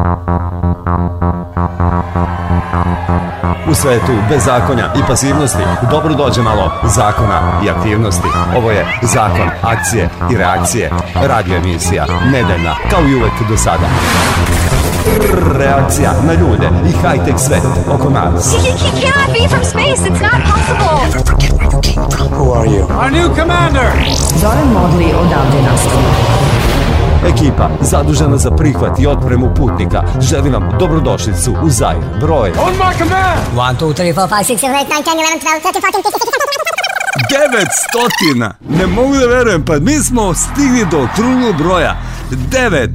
U svetu bezakonja i pasivnosti dobro dođe malo zakona i aktivnosti. Ovo je Zakon akcije i reakcije. Radio emisija, nedeljna, kao i uvek do sada. Reakcija na ljude i high-tech svet oko nas. You cannot be from space, it's not possible. Never forget where you came from. Who are you? Our new commander! Zoran Modli odavde nastavlja. Ekipa zadužena za prihvat i otpremu putnika želi vam dobrodošlicu u Zair. Broj On my command! 1, 2, 3, 4, 5, 6, 7, 8, 9, 10, 11, 12, 13, 14, 15, 900! Ne mogu da verujem, pa mi smo stigli do okruglu broja 9.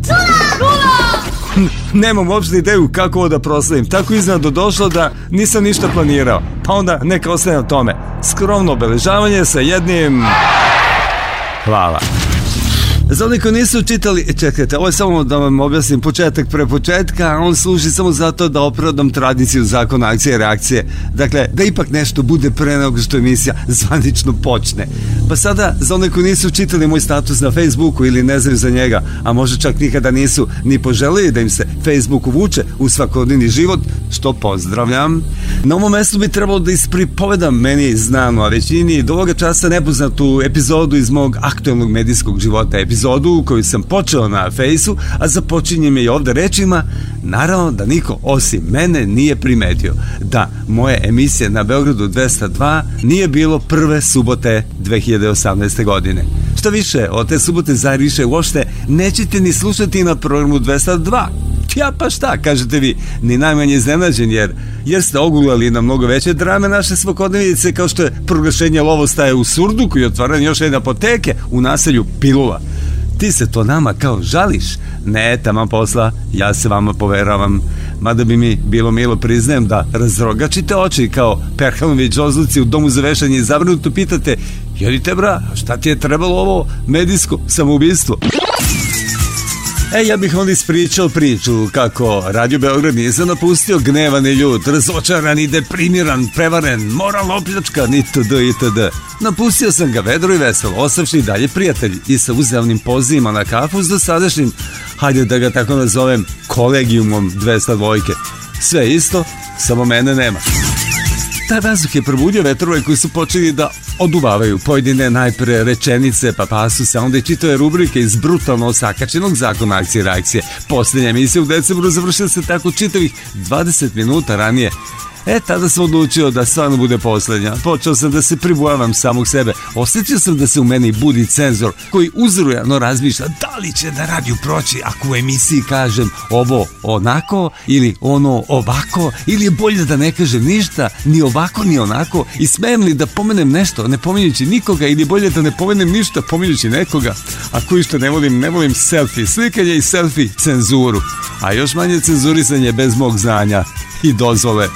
Nemam uopšte ideju kako ovo da proslavim. Tako iznenadno došlo da nisam ništa planirao. Pa onda neka ostane na tome. Skromno obeležavanje sa jednim... Hvala. Za oni koji nisu čitali, čekajte, ovo je samo da vam objasnim početak pre početka, a on služi samo zato da opravdam tradiciju zakona akcije i reakcije. Dakle, da ipak nešto bude pre nego što emisija zvanično počne. Pa sada, za one koji nisu čitali moj status na Facebooku ili ne znaju za njega, a možda čak nikada nisu ni poželili da im se Facebook uvuče u svakodnevni život, što pozdravljam. Na ovom mestu bi trebalo da ispripovedam meni znanu, a većini do ovoga časa nepoznatu epizodu iz mog aktuelnog medijskog života, epizodu koju sam počeo na Fejsu, a započinjem je i ovde rečima, naravno da niko osim mene nije primetio da moje emisije na Beogradu 202 nije bilo prve subote 2018. godine. Šta više, od te subote Zair više uopšte nećete ni slušati na programu 202. Ja pa šta, kažete vi, ni najmanje iznenađen jer ste ogulali na mnogo veće drame naše svakodnevice kao što je proglašenje lovostaje u Surduku i otvaranje još jedne apoteke u naselju Pilula. Ti se to nama kao žališ? Ne, taman posla, ja se vama poveravam. Mada bi mi bilo milo, priznajem, da razrogačite oči kao Perhanovi džozluci u domu za vešanje i zabrinuto pitate, jedite bra, šta ti je trebalo ovo medijsko samoubistvo? Ja bih onda ispričao priču kako Radio Beograd nisam napustio gnevan i ljut, razočaran i deprimiran, prevaren, moralno opljačkan itd. Napustio sam ga vedro i veselo, ostavši dalje prijatelji i sa uzajamnim pozivima na kafu s dosadašnjim, hajde da ga tako nazovem, kolegijumom 202. Sve isto, samo mene nema. Taj vazduh je probudio vetrove koji su počeli da oduvavaju pojedine najpre rečenice, pa pasuse, a onda i čitave rubrike iz brutalno osakačenog zakona akcije i reakcije. Posljednja emisija u decembru završila se tako čitavih 20 minuta ranije. Tada sam odlučio da stvarno bude posljednja. Počeo sam da se pribojavam samog sebe. Osjećao sam da se u meni budi cenzor koji uzrujano razmišlja da li će na radiju proći ako u emisiji kažem ovo onako ili ono ovako, ili je bolje da ne kažem ništa, ni ovako ni onako, i smijem li da pomenem nešto ne pominjući nikoga, ili bolje da ne pomenem ništa pominjući nekoga. Ako išto ne volim selfie slikanje i selfie cenzuru, a još manje cenzurisanje bez mog znanja i dozvole.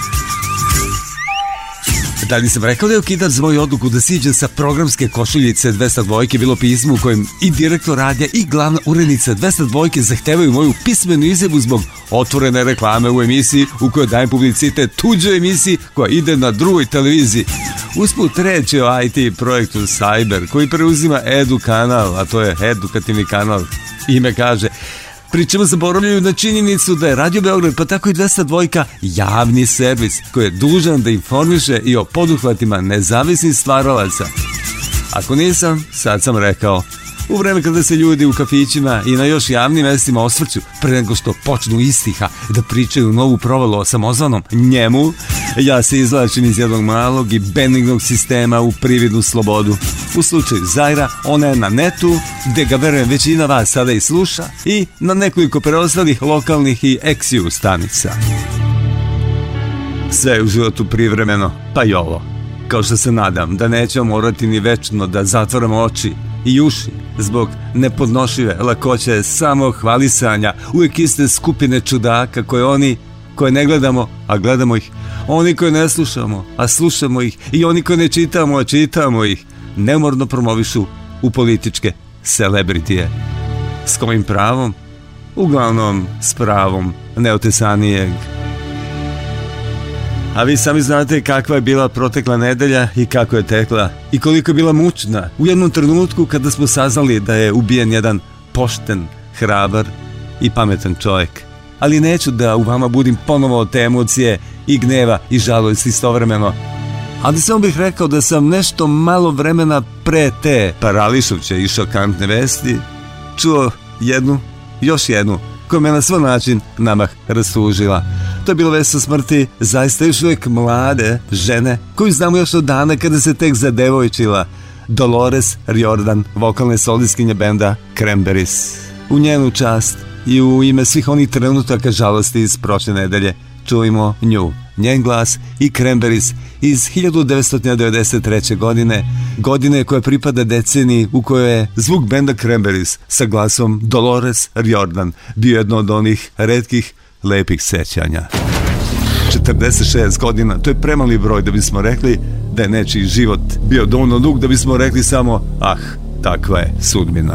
Da li sam rekao da je okidač za moju odluku da siđem sa programske košuljice 202 bilo pismo u kojem i direktor radija i glavna urednica 202 zahtevaju moju pismenu izjavu zbog otvorene reklame u emisiji u kojoj dajem publicitet tuđoj emisiji koja ide na drugoj televiziji. Usput reći o IT projektu Cyber koji preuzima Edu kanal, a to je edukativni kanal, ime kaže. Pričemu zaboravljaju na činjenicu da je Radio Beograd, pa tako i 202 javni servis koji je dužan da informiše i o poduhvatima nezavisnih stvaralaca. Ako nisam, sad sam rekao. U vreme kada se ljudi u kafićima i na još javnim mestima osvrću pre nego što počnu istiha da pričaju novu provalu o samozvanom njemu, ja se izvlačim iz jednog malog i benignog sistema u prividnu slobodu. U slučaju Zaira, ona je na netu, gde ga verujem većina vas sada i sluša, i na nekoliko preostalih lokalnih i eksiju stanica. Sve je u životu privremeno, pa i ovo. Kao što se nadam da nećemo morati ni večno da zatvaramo oči i uši zbog nepodnošljive lakoće samo hvalisanja uvijek iste skupine čudaka koje ne gledamo, a gledamo ih, oni koje ne slušamo, a slušamo ih, i oni koje ne čitamo, a čitamo ih, neumorno promovišu u političke celebritije. S kojim pravom? Uglavnom s pravom neotesanijeg. A vi sami znate kakva je bila protekla nedelja i kako je tekla i koliko je bila mučna u jednom trenutku kada smo saznali da je ubijen jedan pošten, hrabar i pametan čovjek. ali neću da u vama budim ponovo te emocije i gneva i žalosti istovremeno. Ali samo bih rekao da sam nešto malo vremena pre te parališuće i šokantne vesti čuo još jednu, koja me na svoj način namah rastužila. To je bilo vest o smrti zaista još uvijek mlade žene, koju znamo još od dana kada se tek zadevojčila, Dolores Riordan, vokalne solistkinje benda Cranberries. U njenu čast i u ime svih onih trenutaka žalosti iz prošle nedelje čujemo nju, njen glas i Cranberries iz 1993. godine koja pripada deceniji u kojoj je zvuk benda Cranberries sa glasom Dolores Riordan bio jedno od onih retkih lepih sećanja. 46 godina, to je premali broj da bismo rekli da je nečiji život bio dovoljno dug da bismo rekli samo takva je sudbina.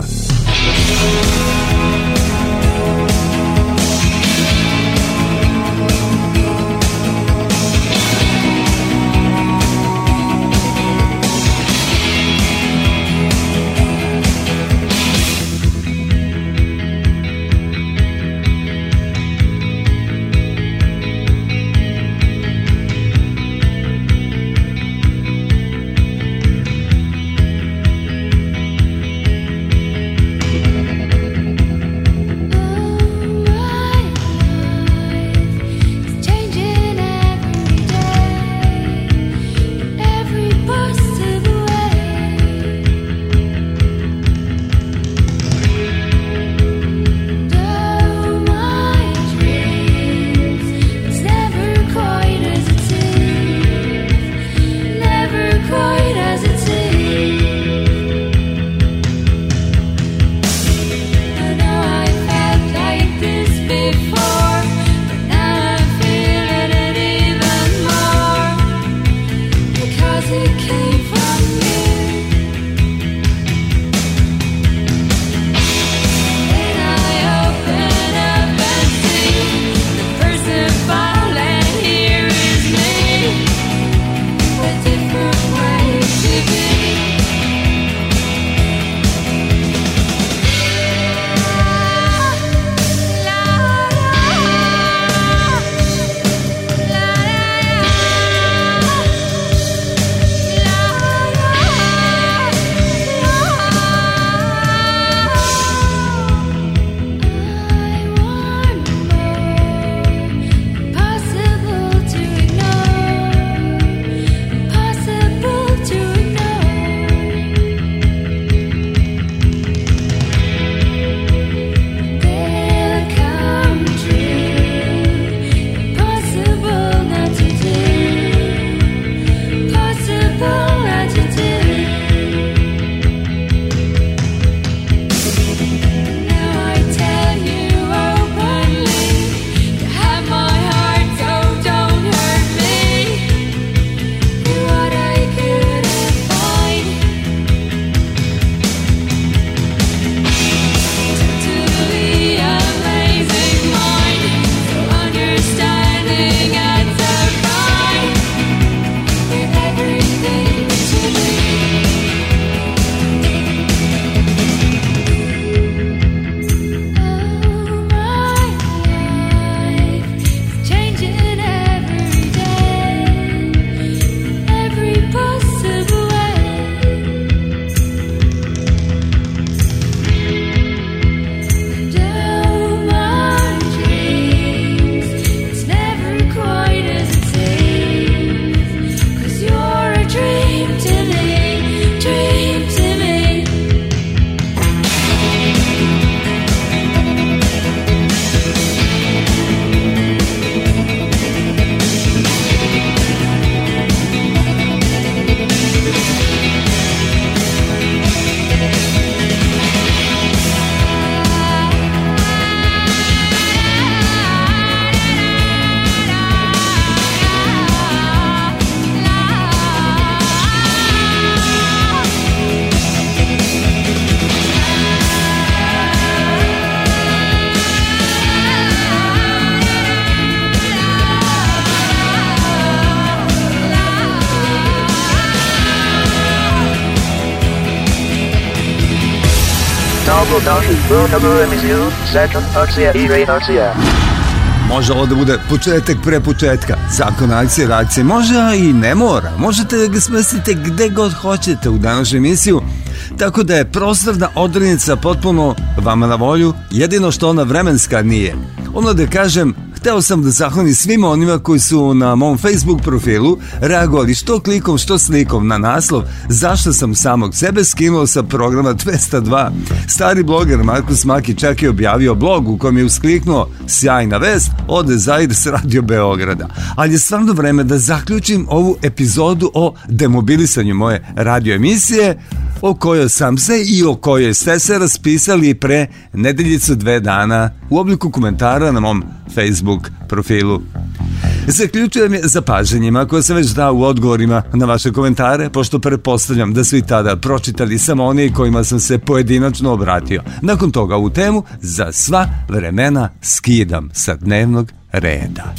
Novo Doshi, Bruno Emisiu, second Arcia e Rei Arcia. Može ovo da bude početak pre početka. Zakon akcije, reakcije. Može, a i ne mora. Možete da ga smestite gde god hoćete u današnju emisiju. Tako da je prostorna odrednica potpuno vama na volju. Jedino što ona vremenska nije. Ono da kažem, hteo sam da zahvalim svima onima koji su na mom Facebook profilu reagovali što klikom, što slikom na naslov zašto sam samog sebe skinuo sa programa 202. Stari bloger Markus Maki čak je objavio blog u kojem je uskliknuo sjajna vest od Zair s Radio Beograda. Ali je stvarno vreme da zaključim ovu epizodu o demobilisanju moje radio emisije o kojoj sam se i o kojoj ste se raspisali pre nedeljicu 2 dana u obliku komentara na mom Facebook profilu. Zaključujem je zapažanjima koje sam već dao u odgovorima na vaše komentare, pošto pretpostavljam da su i tada pročitali samo oni kojima sam se pojedinačno obratio. Nakon toga u temu za sva vremena skidam sa dnevnog reda.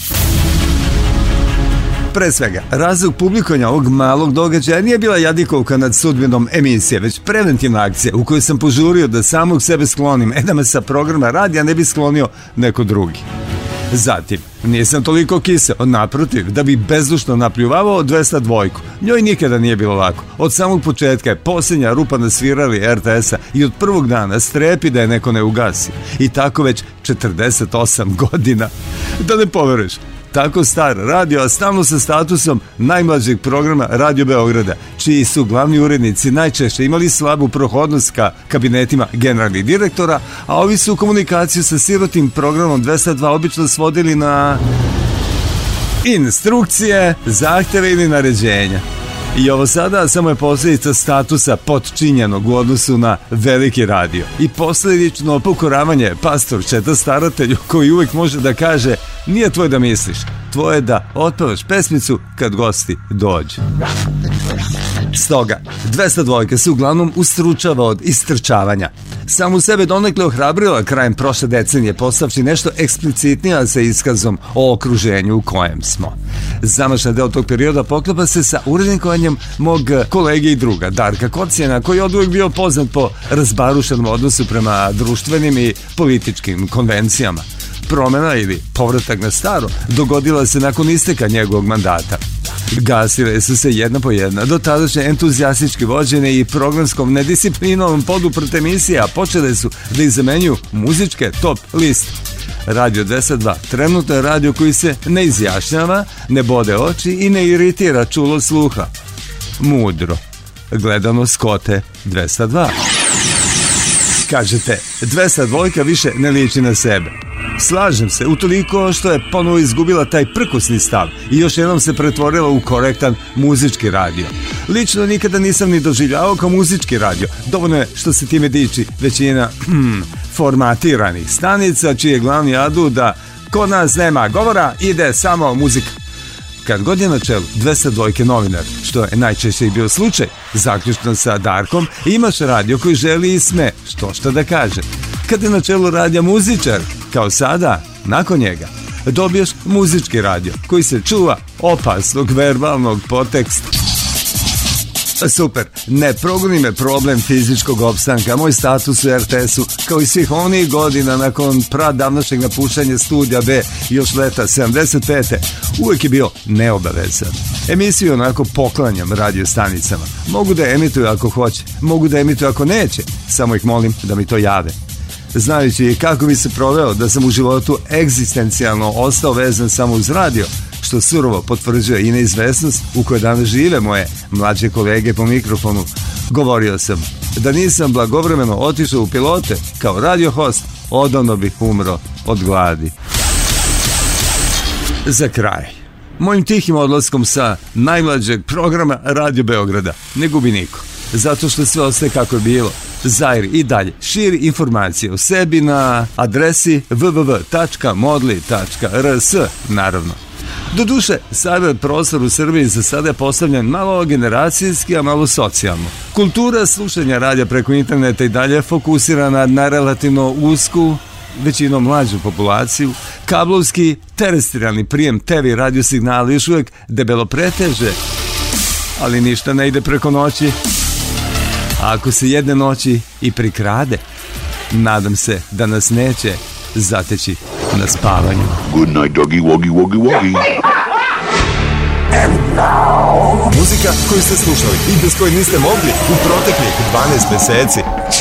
Pre svega, razlog publikovanja ovog malog događaja nije bila jadikovka nad sudbinom emisije, već preventivna akcija u kojoj sam požurio da samog sebe sklonim, da me sa programa radija ne bi sklonio neko drugi. Zatim, nisam toliko kiseo, naprotiv, da bi bezdušno napljuvavao 202. Njoj nikada nije bilo lako. Od samog početka je posljednja rupa na svirali RTS-a i od prvog dana strepi da je neko ne ugasi. I tako već 48 godina. Da ne poveruješ, tako star radio, a stalno sa statusom najmlađeg programa Radio Beograda, čiji su glavni urednici najčešće imali slabu prohodnost ka kabinetima generalnih direktora, a ovi su komunikaciju sa sirotim programom 202 obično svodili na instrukcije, zahteve ili naređenja. I ovo sada samo je posljedica statusa potčinjenog u odnosu na veliki radio i posljedično pokoravanje pastorčeta staratelju koji uvijek može da kaže nije tvoje da misliš, tvoje da otpevaš pesmicu kad gosti dođu. Stoga, 202 se uglavnom ustručava od istrčavanja. Samu sebe donekle ohrabrila krajem prošle decenije postavši nešto eksplicitnija sa iskazom o okruženju u kojem smo. Zamašan deo tog perioda poklapa se sa urednikovanjem mog kolege i druga Darka Kocijena, koji je od uvijek bio poznat po razbarušenom odnosu prema društvenim i političkim konvencijama. Promena ili povratak na staro dogodila se nakon isteka njegovog mandata. Gasile su se jedna po jedna do tadašnje entuzijastički vođene i programskom nedisciplinom poduprte emisije, a počele su da ih zamenjuju muzičke top liste. Radio 202 trenutno je radio koji se ne izjašnjava, ne bode oči i ne iritira čulo sluha. Mudro. Gledano s kote 202. Kažete, 202 više ne liči na sebe. Slažem se, utoliko što je ponovo izgubila taj prkosni stav i još jednom se pretvorila u korektan muzički radio. Lično nikada nisam ni doživljavao kao muzički radio. Dovoljno je što se time diči većina formatiranih stanica, čiji je glavni adut da kod nas nema govora, ide samo muzika. Kad god je na čelu 202 novinar, što je najčešće i bio slučaj, zaključno sa Darkom, imaš radio koji želi i sme, što da kaže. Kad je na čelu radija muzičar, kao sada, nakon njega, dobiješ muzički radio koji se čuva opasnog verbalnog podteksta. Super, ne progoni me problem fizičkog opstanka, moj status u RTS-u, kao i svih onih godina nakon pradavnašnjeg napuštanja studija B još leta 75. uvijek je bio neobavezan. Emisiju onako poklanjam radio stanicama. Mogu da emituju ako hoće, mogu da emituju ako neće, samo ih molim da mi to jave. Znajući kako bi se proveo da sam u životu egzistencijalno ostao vezan samo uz radio, što surovo potvrđuje i neizvesnost u kojoj danas žive moje mlađe kolege po mikrofonu, govorio sam da nisam blagovremeno otišao u pilote kao radio host, odavno bih umro od gladi. Za kraj, mojim tihim odlaskom sa najmlađeg programa Radio Beograda ne gubi niko, zato što sve ostaje kako je bilo. Zair i dalje širi informacije o sebi na adresi www.modli.rs, naravno. Doduše, cyber prostor u Srbiji za sada je postavljen malo generacijski, a malo socijalno. Kultura slušanja radija preko interneta i dalje fokusirana na relativno usku, većinom mlađu populaciju. Kablovski, terestrijalni prijem TV i radio signala još uvijek debelo preteže, ali ništa ne ide preko noći. A ako se jedne noći i prikrade, nadam se da nas neće zateći na spavanju. Good night, doggy, woggy, woggy, woggy. Muzika koju ste slušali i bez koje niste mogli u proteklih 12 meseci.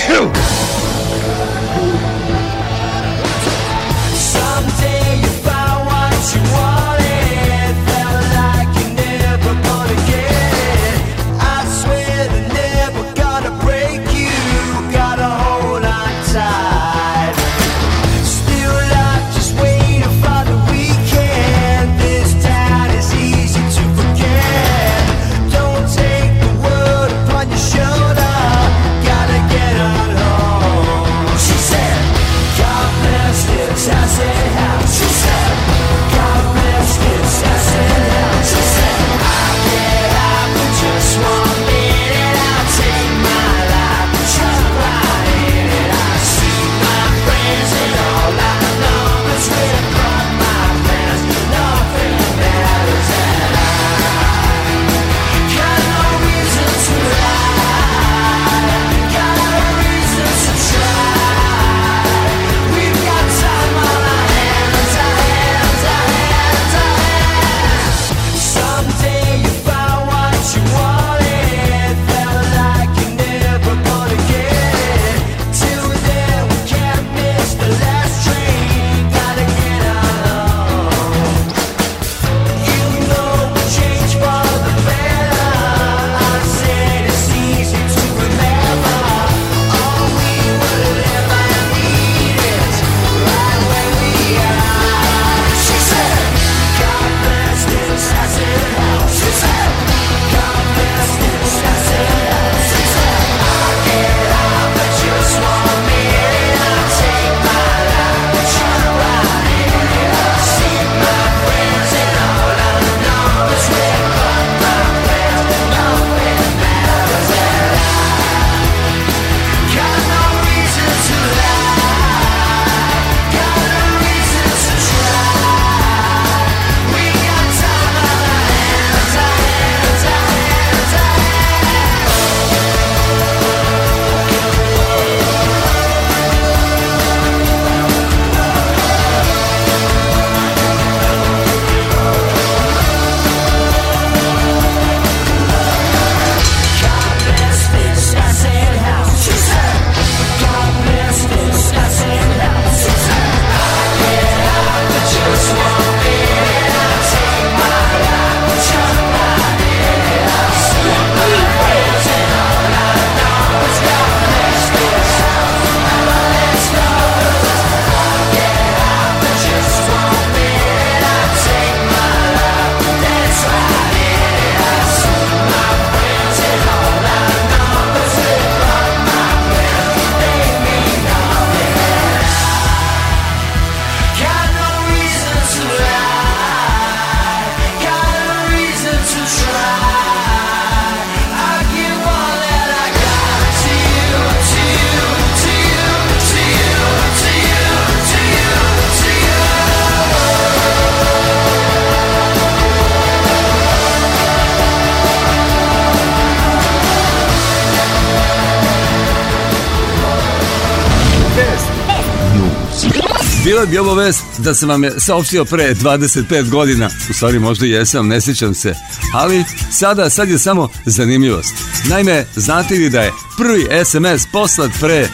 Bila bi ovo vest da sam vam je saopštio pre 25 godina. U stvari možda jesam, ne sjećam se. Ali sad je samo zanimljivost. Naime, znate li da je prvi SMS poslat pre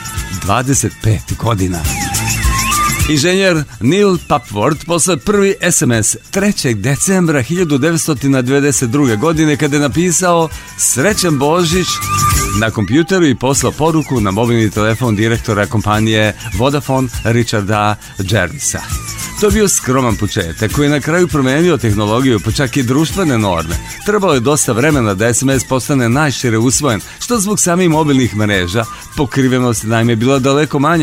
25 godina? Inženjer Neil Papworth poslao prvi SMS 3. decembra 1992. godine kada je napisao Srećan Božić na kompjuteru i poslao poruku na mobilni telefon direktora kompanije Vodafone Richarda Jervisa. To je bio skroman početak koji je na kraju promenio tehnologiju, pa čak i društvene norme. Trebalo je dosta vremena da SMS postane najšire usvojen, što zbog samih mobilnih mreža. Pokrivenost naime bila daleko manja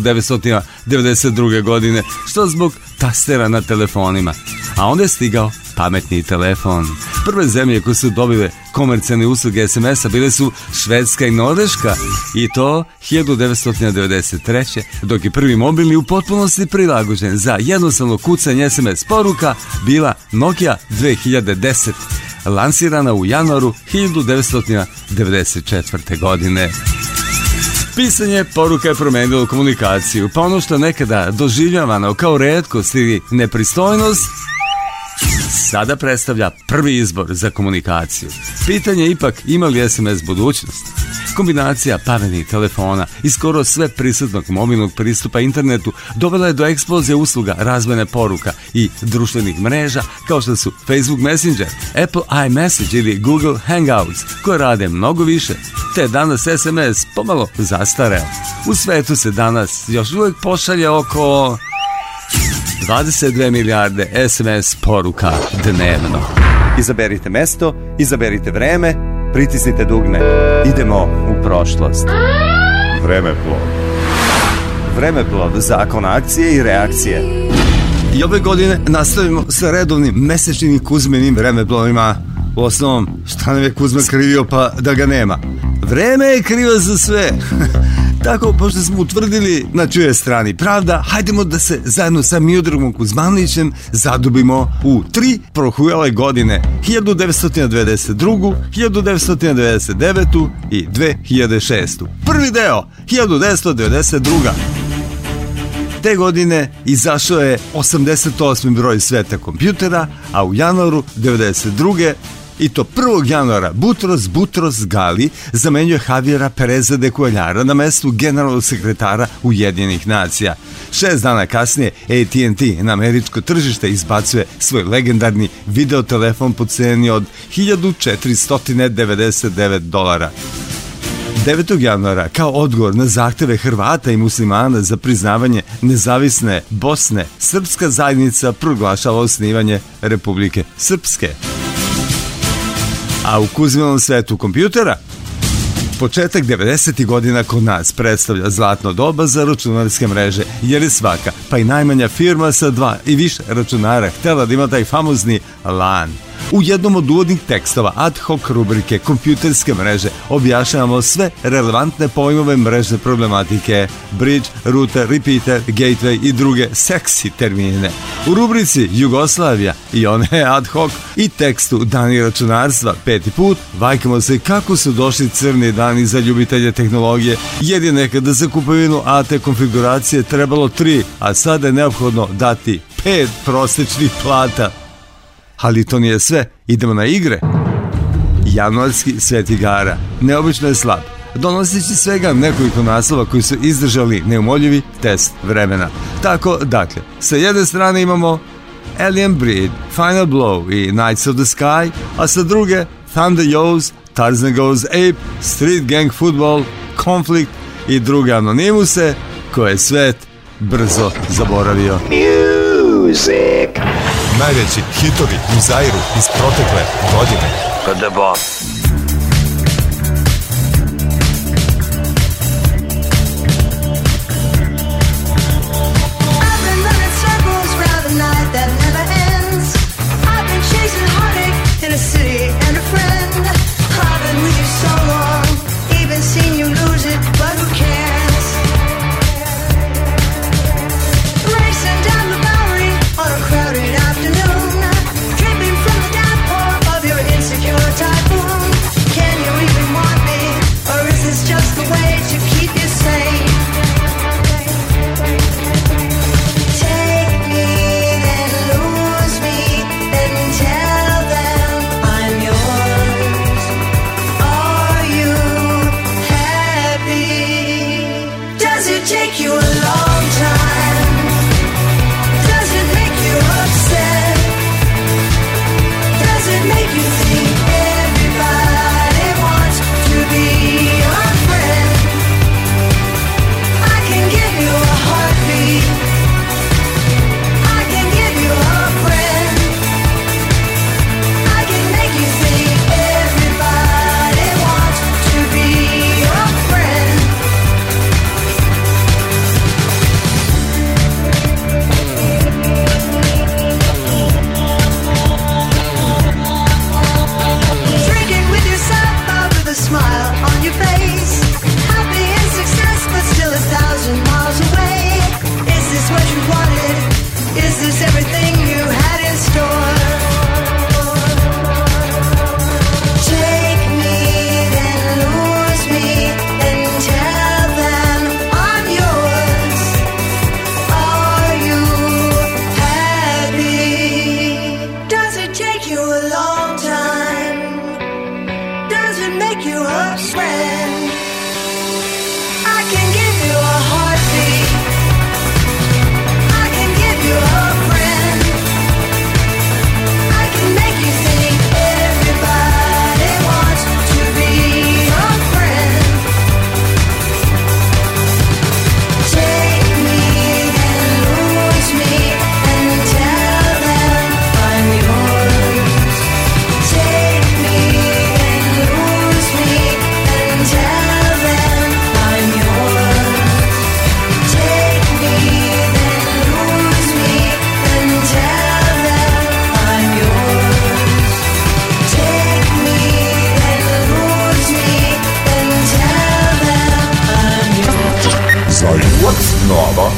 1992. godine, što zbog tastera na telefonima. A onda je stigao pametni telefon. Prve zemlje koje su dobile komercijalne usluge SMS-a bile su Švedska i Norveška, i to 1993. dok je prvi mobilni u potpunosti prilagođen za jednostavno kucanje SMS poruka bila Nokia 2010, lansirana u januaru 1994. godine. Pisanje poruka je promenilo komunikaciju, pa ono što nekada doživljavano kao retkost ili nepristojnost, sada predstavlja prvi izbor za komunikaciju. Pitanje je ipak ima li SMS budućnost? Kombinacija pametnih telefona i skoro sve prisutnog mobilnog pristupa internetu dovela je do eksplozije usluga razmene poruka i društvenih mreža kao što su Facebook Messenger, Apple iMessage ili Google Hangouts, koje rade mnogo više, te je danas SMS pomalo zastareo. U svetu se danas još uvijek pošalje oko 22 milijarde SMS poruka dnevno. Izaberite mesto, izaberite vreme, pritisnite dugme. Idemo u prošlost. Vremeplov. Vremeplov, zakon akcije i reakcije. I ove godine nastavimo sa redovnim mesečnim i Kuzminim vremeplovima. U osnovom, šta nam je Kuzma krivio pa da ga nema? Vreme je krivo za sve. Tako, pošto smo utvrdili na čijoj strani pravda, hajdemo da se zajedno sa Miodragom Kuzmanovićem zadubimo u 3 prohujale godine, 1992, 1999 i 2006. Prvi deo, 1992. Te godine izašao je 88. broj sveta kompjutera, a u januaru 92. i to 1. januara Boutros Ghali zamenjuje Javiera Pereza de Cuellara na mestu generalnog sekretara Ujedinjenih nacija. 6 dana kasnije AT&T na američko tržište izbacuje svoj legendarni videotelefon po ceni od $1.499. 9. januara, kao odgovor na zahteve Hrvata i muslimana za priznavanje nezavisne Bosne, srpska zajednica proglašava osnivanje Republike Srpske. A u Kuzminovom svetu kompjutera, početak 90. godina kod nas predstavlja zlatno doba za računarske mreže, jer je svaka, pa i najmanja firma sa 2 i više računara htjela da ima taj famozni LAN. U jednom od uvodnih tekstova ad hoc rubrike kompjuterske mreže objašnjavamo sve relevantne pojmove mrežne problematike, bridge, router, repeater, gateway i druge seksi termine. U rubrici Jugoslavija i one ad hoc i tekstu Dani računarstva 5. put vajkamo se kako su došli crni dani za ljubitelje tehnologije, jer je nekada za kupovinu AT konfiguracije trebalo 3, a sada je neophodno dati 5 prosječnih plata. Ali to nije sve, idemo na igre. Januarski svet igara neobično je slab, donoseći svega nekoliko naslova koji su izdržali neumoljivi test vremena. Tako, dakle, sa jedne strane imamo Alien Breed, Final Blow i Knights of the Sky, a sa druge Thunder Yo's, Tarzan Goes Ape, Street Gang Football, Conflict i druge anonimuse koje je svet brzo zaboravio. Music. Najveći hitovi u Zairu iz protekle godine. The Boss. Afternoon, dripping from the downpour of your insecure typhoon.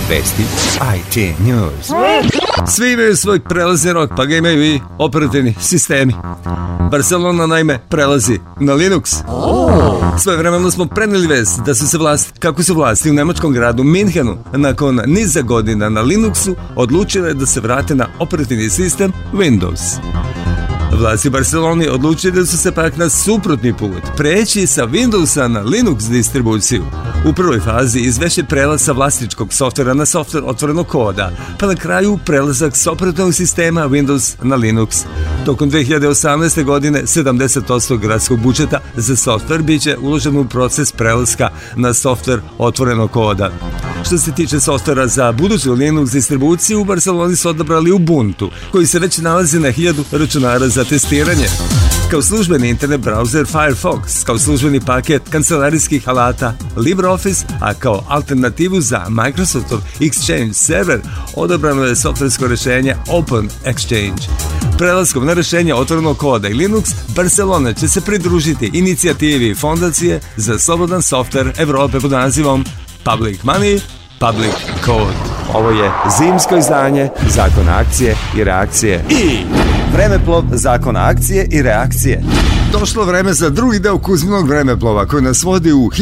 Vesti IT News. Svi imaju svoj prelazni rok, pa ga imaju i operativni sistemi. Barcelona naime prelazi na Linux. Svojevremeno smo preneli vest da su se kako su vlasti u nemačkom gradu Minhenu nakon niza godina na Linuxu odlučile da se vrate na operativni sistem Windows. Vlasti u Barceloni odlučili su se pak na suprotni put, preći sa Windowsa na Linux distribuciju. U prvoj fazi izvešće prelaz sa vlasničkog softvera na softver otvorenog koda, pa na kraju prelazak s operativnog sistema Windows na Linux. Tokom 2018. godine 70% gradskog budžeta za softver biće uloženo u proces prelaska na softver otvorenog koda. Što se tiče softvera za buduću Linux distribuciju, u Barceloni su odabrali Ubuntu, koji se već nalazi na 1000 računara za testiranje. Kao službeni internet browser Firefox, kao službeni paket kancelarijskih alata LibreOffice, a kao alternativu za Microsoftov Exchange server odabrano je softversko rješenje Open Exchange. Prelaskom na rješenje otvorenog koda i Linux, Barcelona će se pridružiti inicijativi Fondacije za slobodan softver Evrope pod nazivom Public Money, Public Code. Ovo je zimsko izdanje Zakona akcije i reakcije i Vremeplov Zakona akcije i reakcije. Došlo vreme za drugi deo Kuzminog vremeplova koji nas vodi u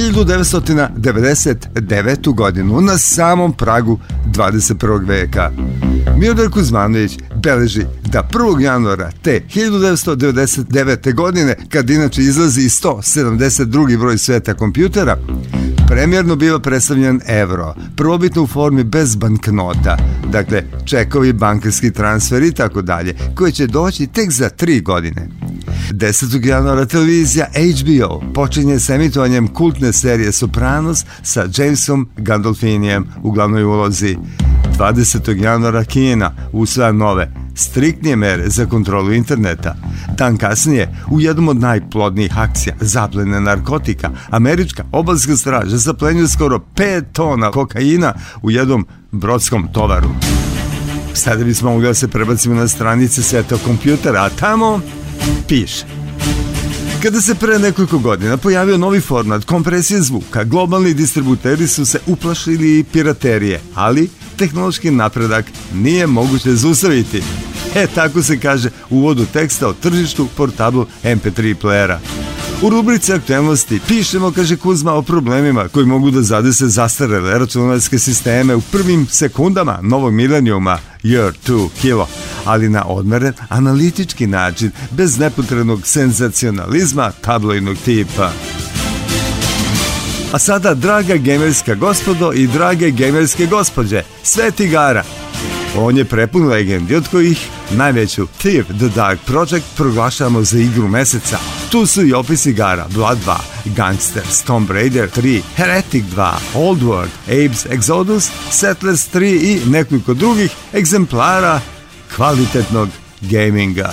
1999. godinu na samom pragu 21. veka. Miodrag Kuzmanović beleži da 1. januara te 1999. godine, kad inače izlazi i 172. broj sveta kompjutera, premjerno biva predstavljen evro, prvobitno u formi bez banknota, dakle čekovi, bankarski transferi i tako dalje, koji će doći tek za 3 godine. 10. januara televizija HBO počinje s emitovanjem kultne serije Sopranos sa Jamesom Gandolfinijem u glavnoj ulozi. 20. januara Kina usvaja nove, striktnije mere za kontrolu interneta. Dan kasnije, u jednom od najplodnijih akcija zaplene narkotika, američka obalska straža zaplenjuje skoro 5 tona kokaina u jednom brodskom tovaru. Sada bismo mogli da se prebacimo na stranice sveta kompjutera, a tamo piše: kada se pre nekoliko godina pojavio novi format kompresije zvuka, globalni distributeri su se uplašili piraterije, ali tehnološki napredak nije moguće zaustaviti. Tako se kaže u uvodu teksta o tržištu portablu MP3 playera. U rubrici aktualnosti pišemo, kaže Kuzma, o problemima koji mogu da zadese zastarele računarske sisteme u prvim sekundama novog milenijuma Year 2 Kilo, ali na odmeren analitički način, bez nepotrebnog senzacionalizma tabloidnog tipa. A sada, draga gamerska gospodo i drage gamerske gospođe, svet igara. On je prepun legendi, od kojih najveću Thief the Dark Project proglašamo za igru meseca. Tu su i opis igara Blood 2, Gangsters, Tomb Raider 3, Heretic 2, Old World, Abe's Exodus, Settlers 3 i nekoliko drugih egzemplara kvalitetnog gaminga.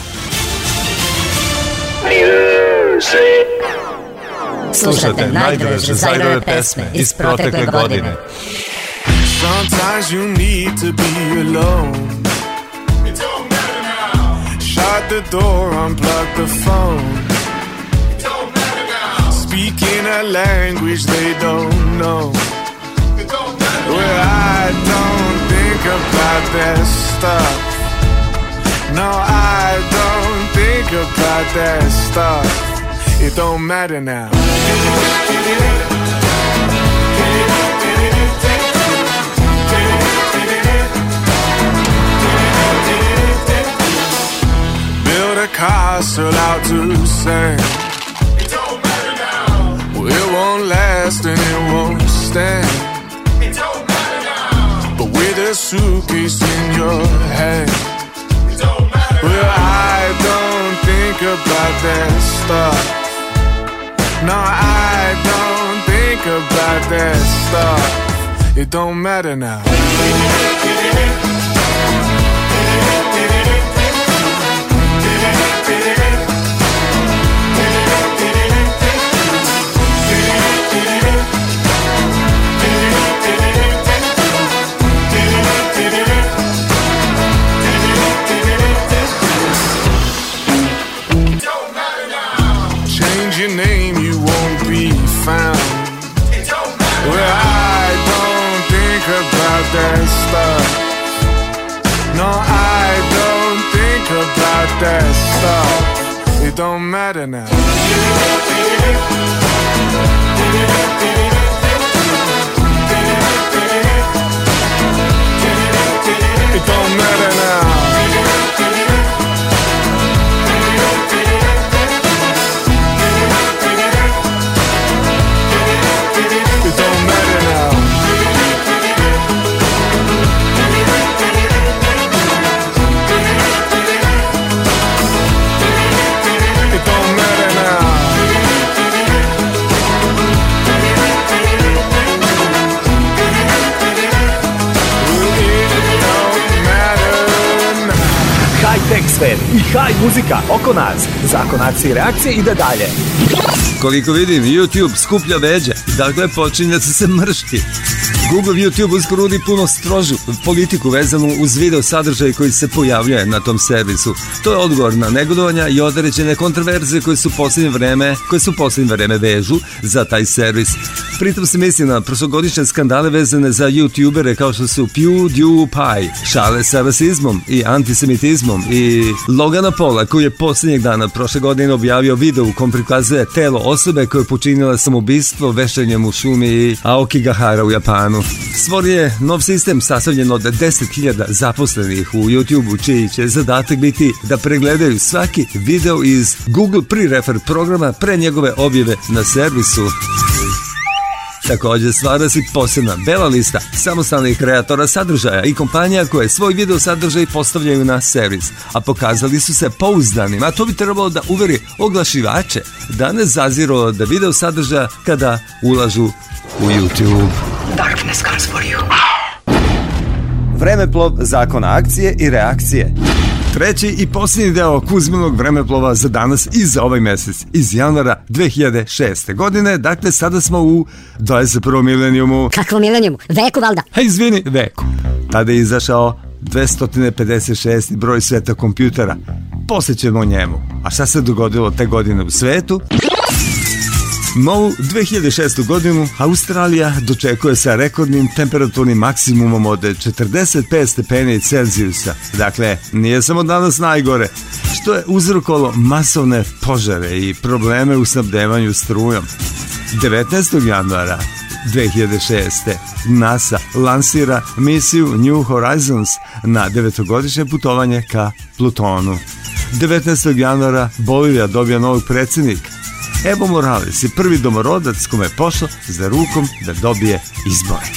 Slušajte najdraže Zajdove pesme iz protekle godine. Sometimes you need to be alone. It don't matter now. Shut the door, unplug the phone. It don't matter now. Speaking a language they don't know. It don't matter now. Well, I don't think about that stuff. No, I don't think about that stuff. It don't matter now. A castle out to sand. It don't matter now. Well, it won't last and it won't stand. It don't matter now. But with a suitcase in your hand. It don't matter. Well, I don't think about that stuff. No, I don't think about that stuff. It don't matter now. That that stuff, it don't matter now. It don't matter now. High-tech svet i high muzika oko nas. Zakon akcije i reakcije ide dalje. Koliko vidim, YouTube skuplja veđe, dakle počinje se mršti. Google YouTube uskoro uvodi puno strožu politiku vezanu uz video sadržaj koji se pojavljuje na tom servisu. To je odgovor na negodovanja i određene kontroverze koje su posljednje vreme vežu za taj servis. Pritom se misli na prošlogodišnje skandale vezane za YouTubere kao što su PewDiePie, šale sa rasizmom i antisemitizmom i Logana Paula koji je posljednjeg dana prošle godine objavio video u kom prikazuje telo osobe koja je počinila samoubistvo vešanjem u šumi Aokigahara u Japanu. Stvorio je nov sistem sastavljen od 10.000 zaposlenih u YouTube-u čiji će zadatak biti da pregledaju svaki video iz Google Pre-Refer programa pre njegove objave na servisu. Također stvara se posebna bela lista samostalnih kreatora sadržaja i kompanija koje svoj video sadržaj postavljaju na servis, a pokazali su se pouzdanim, a to bi trebalo da uveri oglašivače da ne zaziru od video sadržaja kada ulažu u YouTube. Darkness comes for you. Vremeplov zakona akcije i reakcije. Treći i posljednji deo Kuzminog vremeplova za danas i za ovaj mjesec iz januara 2006. godine. Dakle, sada smo u 21. milenijumu. Kakvo milenijumu? Veku, valda? Izvini, veku. Tada je izašao 256. broj sveta kompjutera. Poslije ćemo o njemu. A šta se dogodilo te godine u svetu? Novu 2006. godinu Australija dočekuje sa rekordnim temperaturnim maksimumom od 45 stepeni Celzijusa. Dakle, nije samo danas najgore, što je uzrokovalo masovne požare i probleme u snabdevanju strujom. 19. januara 2006. NASA lansira misiju New Horizons na 9-godišnje putovanje ka Plutonu. 19. januara Bolivija dobija novog predsjednika. Evo Morales je prvi domorodac kome je pošlo za rukom da dobije izbore.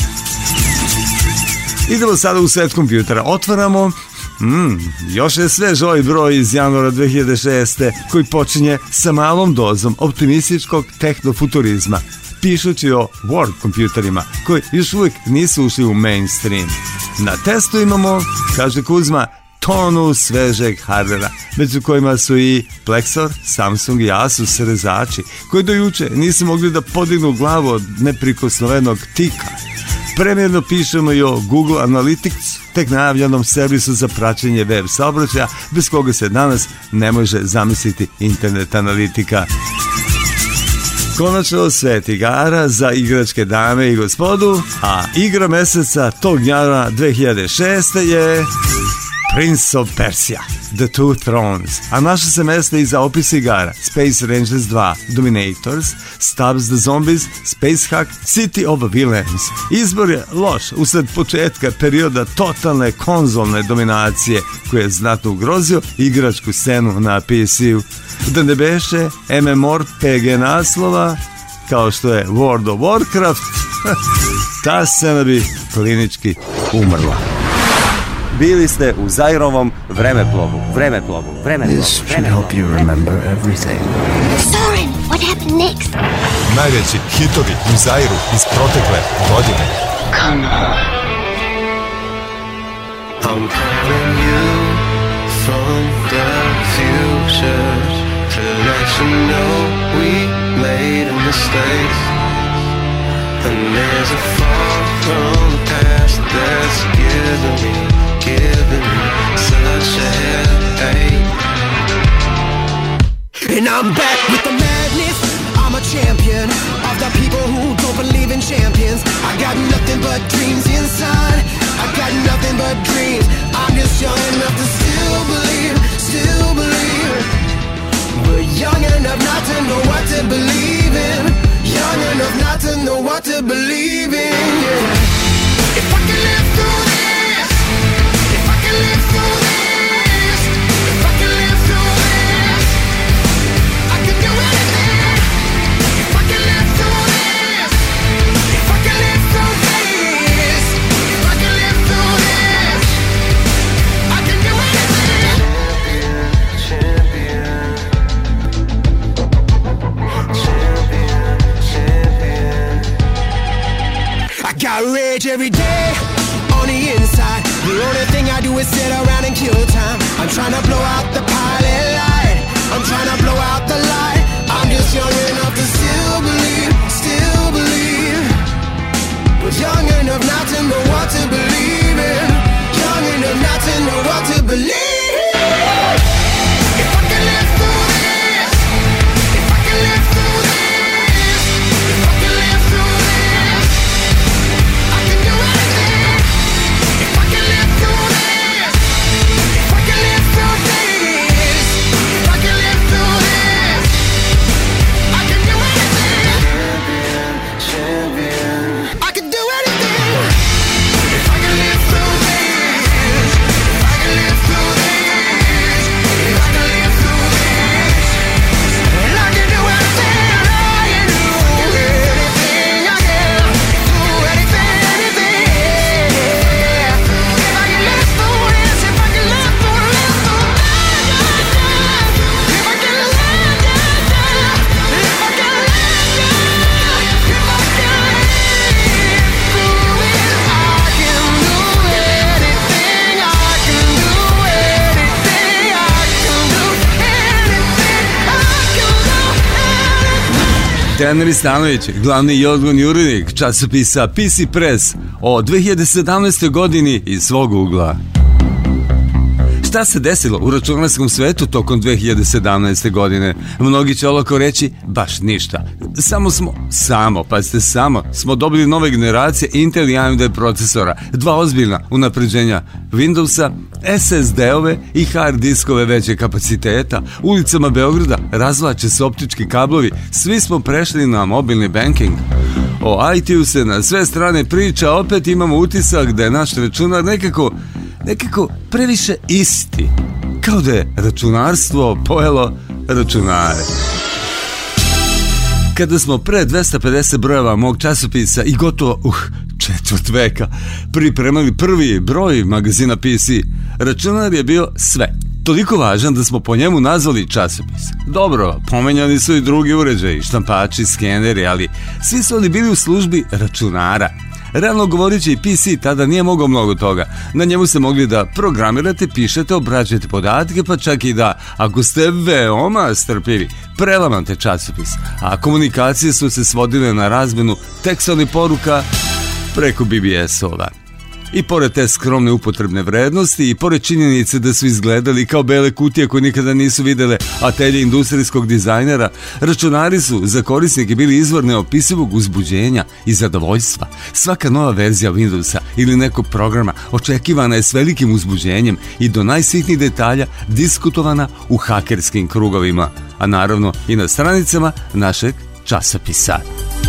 Idemo sada u svet kompjutera. Otvaramo još je svež ovaj broj iz januara 2006. koji počinje sa malom dozom optimističkog tehnofuturizma, pišući o Word kompjuterima koji još uvijek nisu ušli u mainstream. Na testu imamo, kaže Kuzma, tonu svežeg hardvera, među kojima su i Plexor, Samsung i Asus rezači, koji do juče nisu mogli da podignu glavu od neprikosnovenog tika. Premjerno pišemo i o Google Analytics, tek najavljenom servisu za praćenje web saobraćaja, bez koga se danas ne može zamisliti internet analitika. Konačno svet igara za igračke dame i gospodu, a igra meseca tog januara 2006. je Prince of Persia, The Two Thrones, a naše se mjesto iza opisa igara Space Rangers 2, Dominators, Stubbs the Zombies, Space Hack, City of Villains. Izbor je loš usred početka perioda totalne konzolne dominacije koji je znatno ugrozio igračku scenu na PC-u. Da ne beše MMORPG naslova kao što je World of Warcraft, ta scena bi klinički umrla. Bili ste u Zairovom vremeplovu. This should help you remember everything. Soren, what happened next? Najveći hitovi u Zairu iz protekle godine. Come on. I'm calling you from the future to let you know we made a mistake. And there's a far from the past that's giving me such a headache. And I'm back with the madness. I'm a champion of the people who don't believe in champions. I got nothing but dreams inside. I got nothing but dreams. I'm just young enough to still believe, still believe. Dejan Ristanović, glavni i odgovorni urednik časopisa PC Press o 2017. godini iz svog ugla. Šta se desilo u računarskom svetu tokom 2017. godine? Mnogi će olako reći baš ništa. Samo smo dobili nove generacije Intel i AMD procesora, 2 ozbiljna unapređenja Windowsa, SSD-ove i hard diskove veće kapaciteta. Ulicama Beograda razvlače se optički kablovi, svi smo prešli na mobilni banking. O IT-u se na sve strane priča, opet imamo utisak da je naš računar nekako previše isti. Kao da je računarstvo pojelo računare. Kada smo pre 250 brojeva mog časopisa i gotovo četvrt veka pripremali prvi broj magazina PC, računar je bio sve. Toliko važan da smo po njemu nazvali časopis. Dobro, pomenjani su i drugi uređaji, štampači, skeneri, ali svi su oni bili u službi računara. Realno govoreći, PC tada nije mogao mnogo toga. Na njemu ste mogli da programirate, pišete, obrađujete podatke, pa čak i da, ako ste veoma strpljivi, prelamate časopis. A komunikacije su se svodile na razmenu tekstualnih poruka preko BBS-ova. I pored te skromne upotrebne vrednosti i pored činjenice da su izgledali kao bele kutije koje nikada nisu videle atelje industrijskog dizajnera, računari su za korisnike bili izvor neopisivog uzbuđenja i zadovoljstva. Svaka nova verzija Windowsa ili nekog programa očekivana je s velikim uzbuđenjem i do najsitnijih detalja diskutovana u hakerskim krugovima, a naravno i na stranicama našeg časopisa.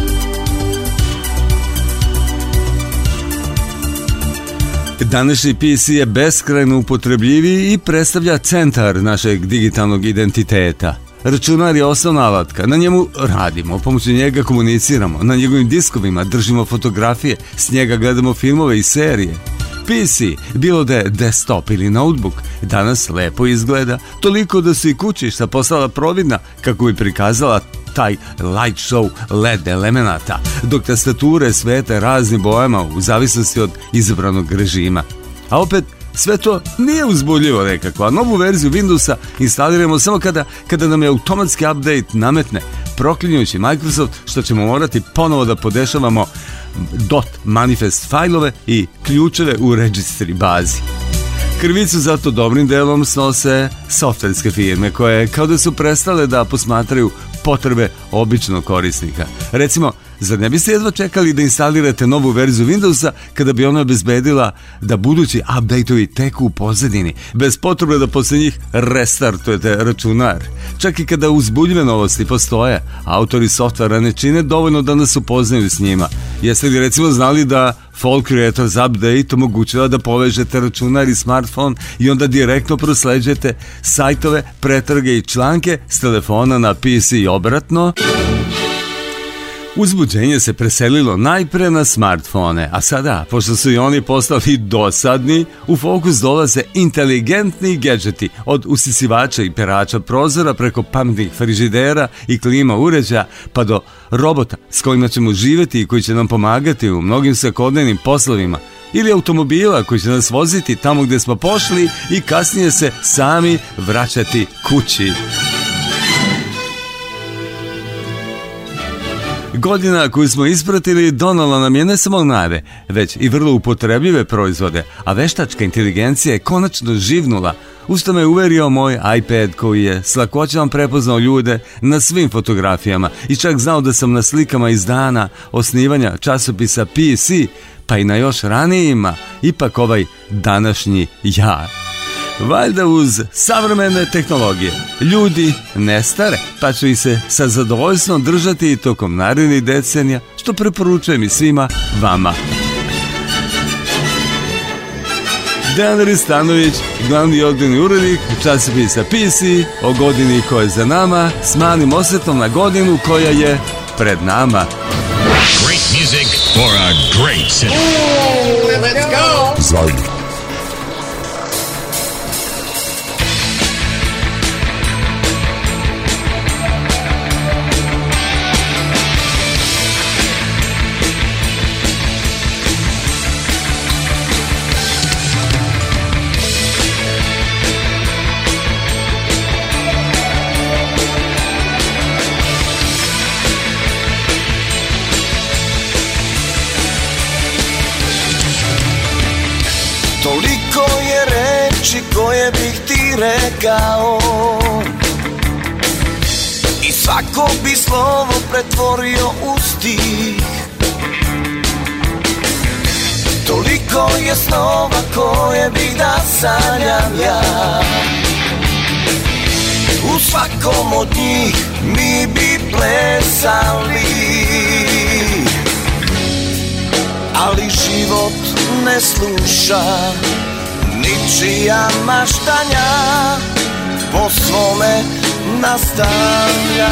Današnji PC je beskrajno upotrebljiviji i predstavlja centar našeg digitalnog identiteta. Računar je osnovna alatka, na njemu radimo, pomoću njega komuniciramo, na njegovim diskovima držimo fotografije, s njega gledamo filmove i serije. PC, bilo da je desktop ili notebook, danas lepo izgleda, toliko da su i kućišta postala providna kako bi prikazala taj light show LED elemenata, dok tastature svete raznim bojama u zavisnosti od izabranog režima. A opet, sve to nije uzbudljivo nekako, a novu verziju Windowsa instaliramo samo kada nam je automatski update nametne, proklinjujući Microsoft, što ćemo morati ponovo da podešavamo .manifest fajlove i ključeve u registry bazi. Krivicu za to dobrim delom snose softverske firme koje kao da su prestale da posmatraju potrebe običnog korisnika. Recimo, zar ne biste jedva čekali da instalirate novu verziju Windowsa kada bi ona obezbedila da budući update-ovi teku u pozadini, bez potrebe da posle njih restartujete računar? Čak i kada uzbudljive novosti postoje, autori softvera ne čine dovoljno da nas upoznaju s njima. Jeste li recimo znali da Fall Creators Update omogućava da povežete računar i smartphone i onda direktno prosleđujete sajtove, pretrage i članke s telefona na PC i obratno? Uzbuđenje se preselilo najpre na smartfone, a sada, pošto su i oni postali dosadni, u fokus dolaze inteligentni gadžeti, od usisivača i perača prozora preko pametnih frižidera i klima uređaja, pa do robota s kojima ćemo živjeti i koji će nam pomagati u mnogim svakodnevnim poslovima, ili automobila koji će nas voziti tamo gdje smo pošli i kasnije se sami vraćati kući. Godina koju smo ispratili donala nam je ne samo nove, već i vrlo upotrebljive proizvode, a veštačka inteligencija je konačno živnula. Uz to me uverio moj iPad koji je s lakoćom prepoznao ljude na svim fotografijama i čak znao da sam na slikama iz dana osnivanja časopisa PC, pa i na još ranijima, ipak ovaj današnji ja. Valjda uz savremene tehnologije ljudi ne stare, pa ću ih se sa zadovoljstvom držati i tokom narednih decenija, što preporučujem i svima vama. Dejan Ristanović, glavni i odgovorni urednik časopisa PC, o godini koja je za nama, s malim osvetom na godinu koja je pred nama. Great music for a great city. Ooh, let's go! Zajedno. rekao i svako bi slovo pretvorio u stih. Toliko je snova koje bih da sanjam ja, u svakom od njih mi bi plesali, ali život ne sluša ničija maštanja, po svome nastavlja.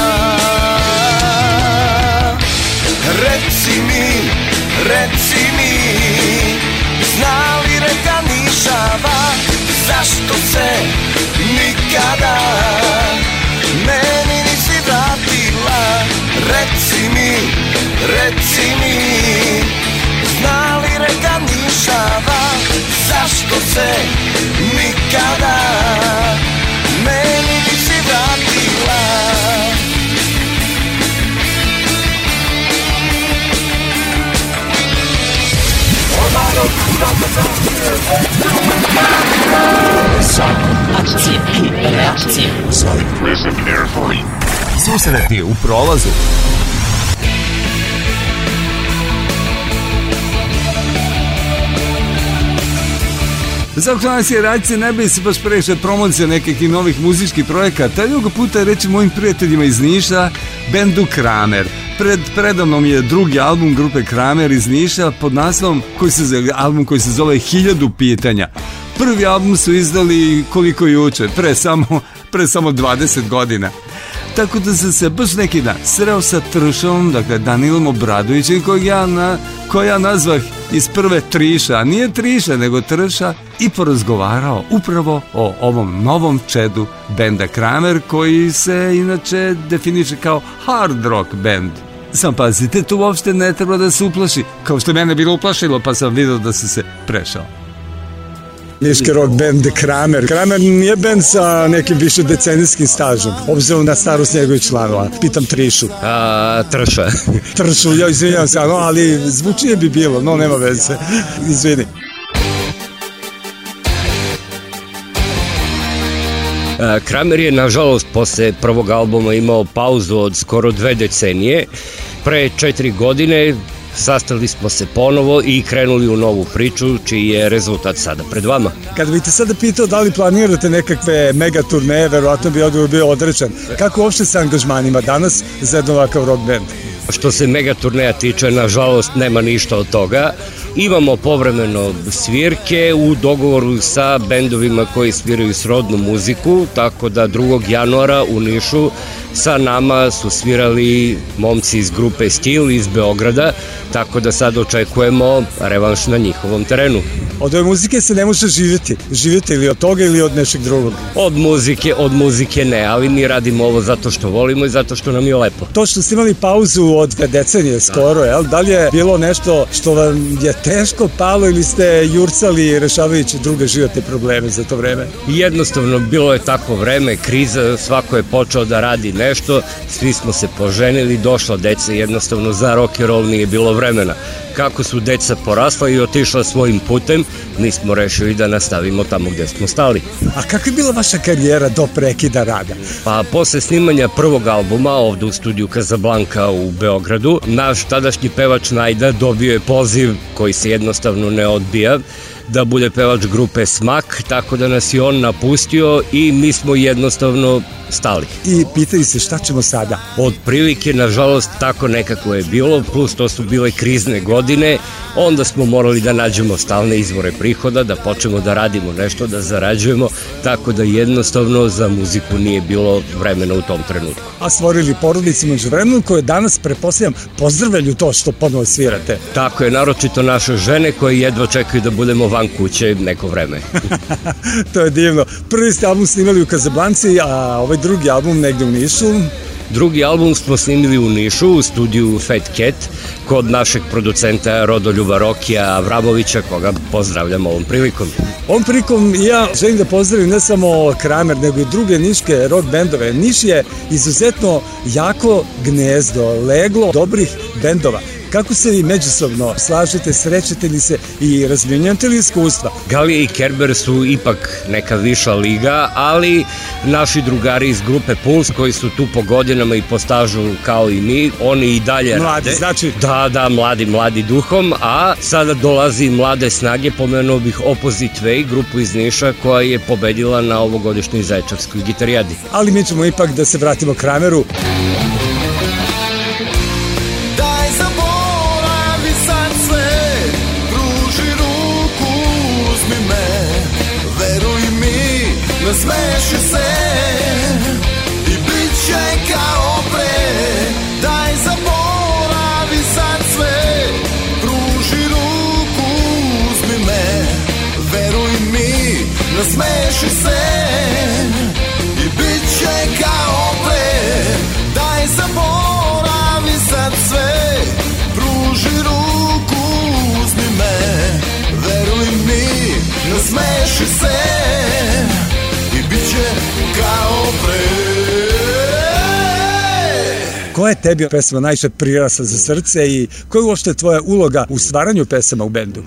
Reci mi, zna li reka nišava, zašto se nikada meni nisi vratila? Reci mi, zna li reka nišava, zašto se nikada meni nisi vratila? Akcije i reakcije. Susreti u prolazu. Zakon akcije i reakcije ne bi se baš previše promocija nekih novih muzičkih projekata. Drugo puta reći mojim prijateljima iz Niša, bendu Kramer. Predavnom je drugi album grupe Kramer iz Niša pod naslovom koji se zove 1000 pitanja. Prvi album su izdali koliko juče, pre samo 20 godina. Tako da sam se baš neki dan sreo sa Tršom, dakle Danilom Obradovićem, koji ja nazvah iz prve Triša, a nije Triša nego Trša, i porazgovarao upravo o ovom novom čedu benda Kramer, koji se inače definiše kao hard rock band. Sam pazite, tu uopšte ne treba da se uplaši, kao što mene bilo uplašilo, pa sam vidio da se prešao. Niški rock band Kramer. Kramer nije band sa nekim više decenijskim stažom, obzirom na starost njegovih članova. Pitam Trišu. Trša. Tršu, ja izvinjam se, ali zvučnije bi bilo, no nema veze. Izvini. Kramer je, nažalost, posle prvog albuma imao pauzu od skoro 2 decenije. Pre 4 godine sastali smo se ponovo i krenuli u novu priču, čiji je rezultat sada pred vama. Kada bih te sada pitao da li planirate nekakve mega turneje, verovatno bi odgovor bio odrečan. Kako uopšte sa angažmanima danas za jedan ovakav rock band? Što se mega turneja tiče, nažalost, nema ništa od toga. Imamo povremeno svirke u dogovoru sa bendovima koji sviraju srodnu muziku, tako da 2. januara u Nišu sa nama su svirali momci iz grupe Stil iz Beograda, tako da sad očekujemo revanš na njihovom terenu. Od ove muzike se ne može živjeti. Živjeti ili od toga ili od nečeg drugog? Od muzike ne, ali mi radimo ovo zato što volimo i zato što nam je lepo. To što ste imali pauzu od 2 decenije skoro, da li je bilo nešto što vam je teško palo ili ste jurcali rešavajući druge životne probleme za to vreme? Jednostavno, bilo je takvo vreme, kriza, svako je počeo da radi nešto, svi smo se poženili, došla deca, jednostavno za rock and roll nije bilo vremena. Kako su deca porasla i otišla svojim putem, mi smo rešili da nastavimo tamo gde smo stali. A kako je bila vaša karijera do prekida rada? Pa posle snimanja prvog albuma ovde u studiju Casablanca u Beogradu, naš tadašnji pevač Najda dobio je poziv koji se jednostavno ne odbija, da bude pevač grupe Smak, tako da nas je on napustio i mi smo jednostavno stali. I pitaju se šta ćemo sada? Od prilike, nažalost, tako nekako je bilo, plus to su bile krizne godine, onda smo morali da nađemo stalne izvore prihoda, da počnemo da radimo nešto, da zarađujemo, tako da jednostavno za muziku nije bilo vremena u tom trenutku. A stvorili porodici među vremenom koje danas, pretpostavljam, pozdravljaju to što ponovo svirate. Tako je, naročito naše žene koje jedva čekaju da budemo van kuće neko vreme. To je divno. Prvi ste album snimali u Casablanci, a ovaj drugi album negde u Nišu. Drugi album smo snimili u Nišu, u studiju Fat Cat, kod našeg producenta Rodoljuba Rokija Avramovića, koga pozdravljam ovom prilikom. Ovom prilikom ja želim da pozdravim ne samo Kramer, nego i druge niške rock bendove. Niš je izuzetno jako gnezdo, leglo dobrih bendova. Kako se vi međusobno slažete, srećete li se i razmjenjujete li iskustva? Galija i Kerber su ipak neka viša liga, ali naši drugari iz grupe Puls koji su tu po godinama i po stažu kao i mi, oni i dalje mladi, rade. Znači? Da, mladi duhom, a sada dolazi Mlade snage, pomenuo bih Opposite Way, grupu iz Niša koja je pobedila na ovogodišnjoj Zaječarskoj gitarijadi. Ali mi ćemo ipak da se vratimo Krameru. Daj zaboravi sad sve, pruži ruku, uzmi me, veruj mi, nasmeši se i bit će kao pre. Daj zaboravi sad sve, pruži ruku, uzmi me, veruj mi, nasmeši se i bit će kao pre. Daj zaboravi sad sve, pruži ruku, uzmi me, veruj mi, nasmeši se i bit će kao pre. Koja je tebi pesma najviše prirasla za srce i koja je uopšte tvoja uloga u stvaranju pesama u bendu?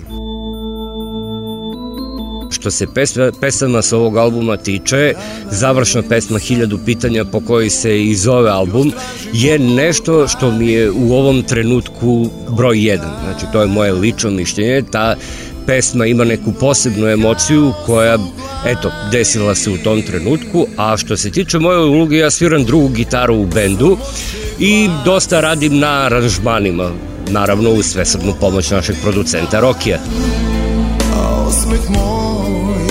Što se pesama sa ovog albuma tiče, završna pesma 1000 pitanja po kojoj se i zove album je nešto što mi je u ovom trenutku broj 1. Znači, to je moje lično mišljenje. Ta pesma ima neku posebnu emociju koja, eto, desila se u tom trenutku. A što se tiče moje uloge, ja sviram drugu gitaru u bendu i dosta radim na aranžmanima, naravno uz svesrdnu pomoć našeg producenta Rokija. Osmeh moj,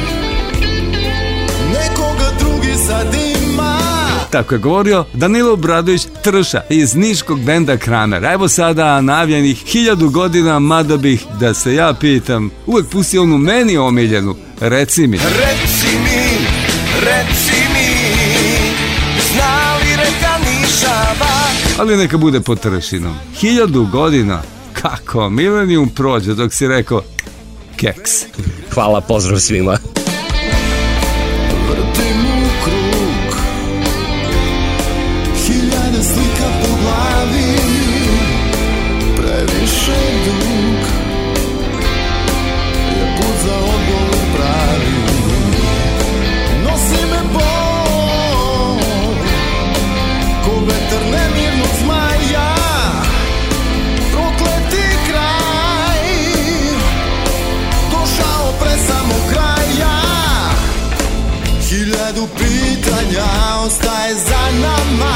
nekoga drugi sad ima. Tako je govorio Danilo Obradović Trša iz niškog benda Kramer. Evo sada najavljenih 1000 godina, mada bih, da se ja pitam, uvek pusti onu meni omiljenu, reci mi. Reci mi, zna li reka Nišava? Ali neka bude pod Tršinom. 1000 godina, kako milenijum prođe dok si rekao keks. Hvala, pozdrav svima. Vrtim u krug, 1000 slika po glavi, previše dug, je put za odgovor pravi. Nosi me bol, ko vetar nemirnog zmaja, prokleti kraj, došao pre samog kraja. 1000 pitanja ostaje za nama,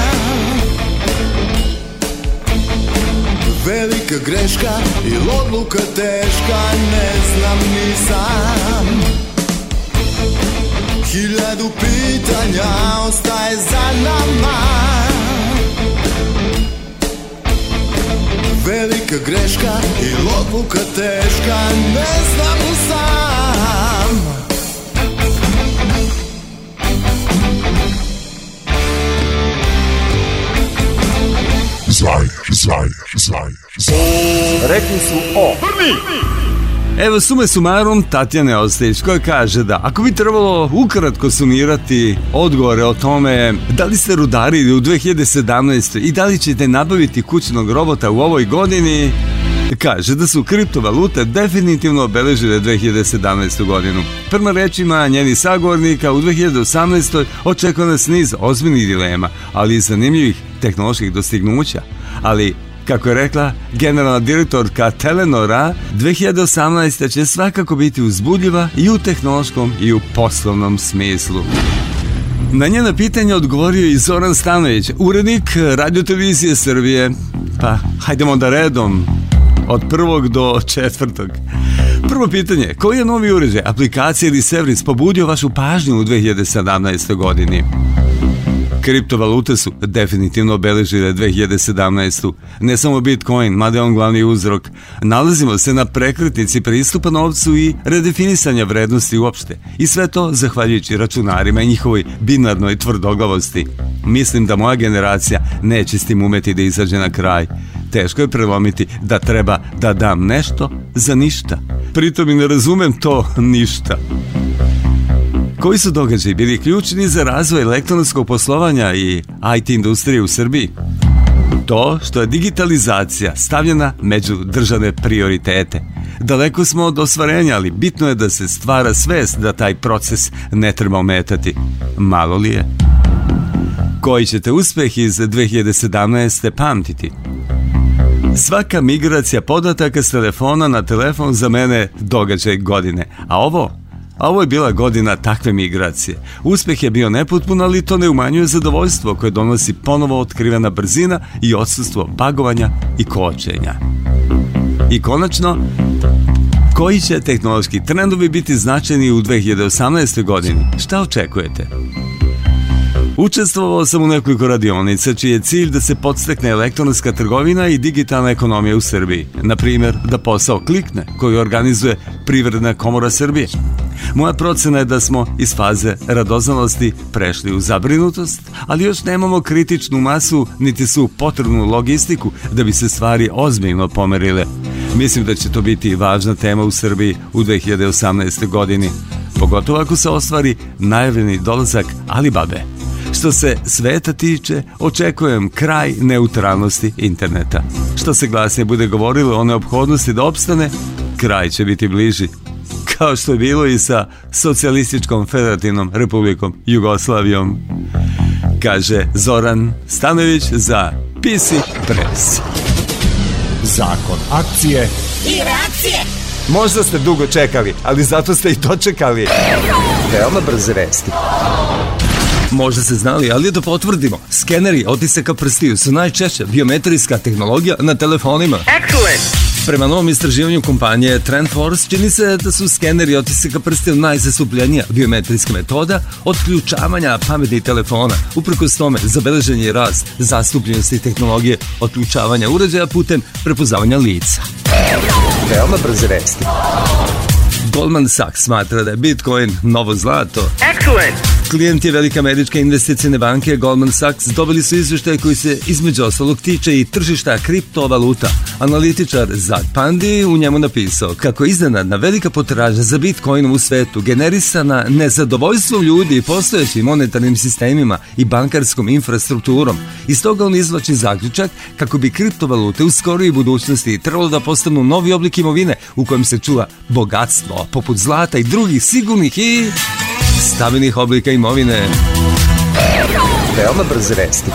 velika greška i odluka teška, ne znam ni sam. 1000 pitanja ostaje za nama, velika greška i odluka teška, ne znam ni sam. Rekli su o Evo sume sumarom Tatjane Ostojić koja kaže da ako bi trebalo ukratko sumirati odgovore o tome da li ste rudarili u 2017. i da li ćete nabaviti kućnog robota u ovoj godini, kaže da su kriptovalute definitivno obeležile 2017. godinu. Prema rečima njenih sagovornika, u 2018. očekuje nas niz ozbiljnih dilema, ali i zanimljivih tehnoloških dostignuća. Ali, kako je rekla generalna direktorka Telenora, 2018. će svakako biti uzbudljiva i u tehnološkom i u poslovnom smislu. Na njena pitanje odgovorio i Zoran Stanović, urednik Radio-televizije Srbije. Pa, hajdemo da redom, od 1. do 4. Prvo pitanje, koji je novi uređaj, aplikacija ili servis pobudio vašu pažnju u 2017. godini? Kriptovalute su definitivno obeležile 2017. Ne samo Bitcoin, mada je on glavni uzrok. Nalazimo se na prekretnici pristupa novcu i redefinisanja vrednosti uopšte. I sve to zahvaljujući računarima i njihovoj binarnoj tvrdoglavosti. Mislim da moja generacija neće s tim umeti da izađe na kraj. Teško je prelomiti da treba da dam nešto za ništa. Pritom i ne razumem to ništa. Koji su događaji bili ključni za razvoj elektronskog poslovanja i IT industrije u Srbiji? To što je digitalizacija stavljena među državne prioritete. Daleko smo od ostvarenja, ali bitno je da se stvara svest da taj proces ne treba ometati. Malo li je? Koji ćete uspeh iz 2017. pamtiti? Svaka migracija podataka s telefona na telefon za mene događaj godine. A ovo je bila godina takve migracije. Uspeh je bio nepotpun, ali to ne umanjuje zadovoljstvo koje donosi ponovo otkrivena brzina i odsustvo bagovanja i kočenja. I konačno, koji će tehnološki trendovi biti značajni u 2018. godini? Šta očekujete? Učestvovao sam u nekoliko radionica čiji je cilj da se podstakne elektronska trgovina i digitalna ekonomija u Srbiji. Na primjer, da posao klikne, koji organizuje Privredna komora Srbije. Moja procena je da smo iz faze radoznalosti prešli u zabrinutost, ali još nemamo kritičnu masu niti su potrebnu logistiku da bi se stvari ozbiljno pomerile. Mislim da će to biti važna tema u Srbiji u 2018. godini, pogotovo ako se ostvari najavljeni dolazak Alibabe. Što se sveta tiče, očekujem kraj neutralnosti interneta. Što se glasnije bude govorilo o neophodnosti da opstane, kraj će biti bliži. Kao što je bilo i sa Socijalističkom federativnom republikom Jugoslavijom. Kaže Zoran Stanojević za PC Press. Zakon akcije i reakcije. Možda ste dugo čekali, ali zato ste i dočekali. Veoma brze vesti. Možda ste znali, ali da potvrdimo, skeneri otisaka prstiju su najčešća biometrijska tehnologija na telefonima. Excellent! Prema novom istraživanju kompanije TrendForce čini se da su skeneri otisaka prstiju najzastupljenija biometrijska metoda otključavanja pametnih telefona. Uprkos tome, zabeležen je rast zastupljenosti tehnologije otključavanja uređaja putem prepoznavanja lica. Veoma brze vesti. Goldman Sachs smatra da je Bitcoin novo zlato. Excellent! Klijenti velike američke investicijne banke Goldman Sachs dobili su izvještaj koji se između ostalog tiče i tržišta kriptovaluta. Analitičar Zad Pandi u njemu napisao kako iznenadna velika potražnja za Bitcoinom u svetu generisana nezadovoljstvom ljudi postojećim monetarnim sistemima i bankarskom infrastrukturom. Iz toga on izvlači zaključak kako bi kriptovalute u skorijoj budućnosti trebalo da postanu novi oblik imovine u kojem se čuva bogatstvo, poput zlata i drugih sigurnih i stabilnih oblika imovine. Veoma brze vesti.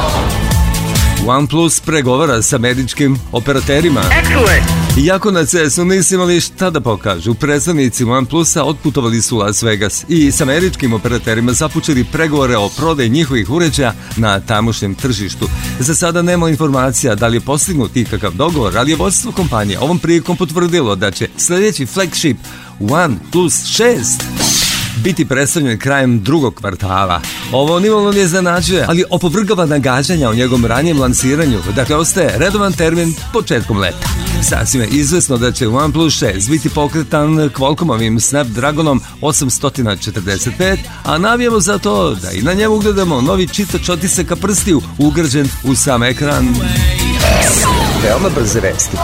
OnePlus pregovara s američkim operaterima. Excellent! Iako na CES-u nisu imali šta da pokažu, predstavnici OnePlusa otputovali su u Las Vegas i s američkim operaterima započeli pregovore o prodaji njihovih uređaja na tamošnjem tržištu. Za sada nema informacija da li je postignut ikakav dogovor, ali je vodstvo kompanije ovom prilikom potvrdilo da će sljedeći flagship OnePlus 6 biti predstavljen krajem drugog kvartala. Ovo nimalo ne iznenađuje, ali opovrgava nagađanja o njegovom ranijem lansiranju, dakle ostaje redovan termin početkom leta. Sasvim je izvesno da će OnePlus 6 biti pokretan Qualcommovim Snapdragonom 845, a navijemo za to da i na njemu gledamo novi čitač otisaka prstiju ugrađen u sam ekran. Veoma brze vesti.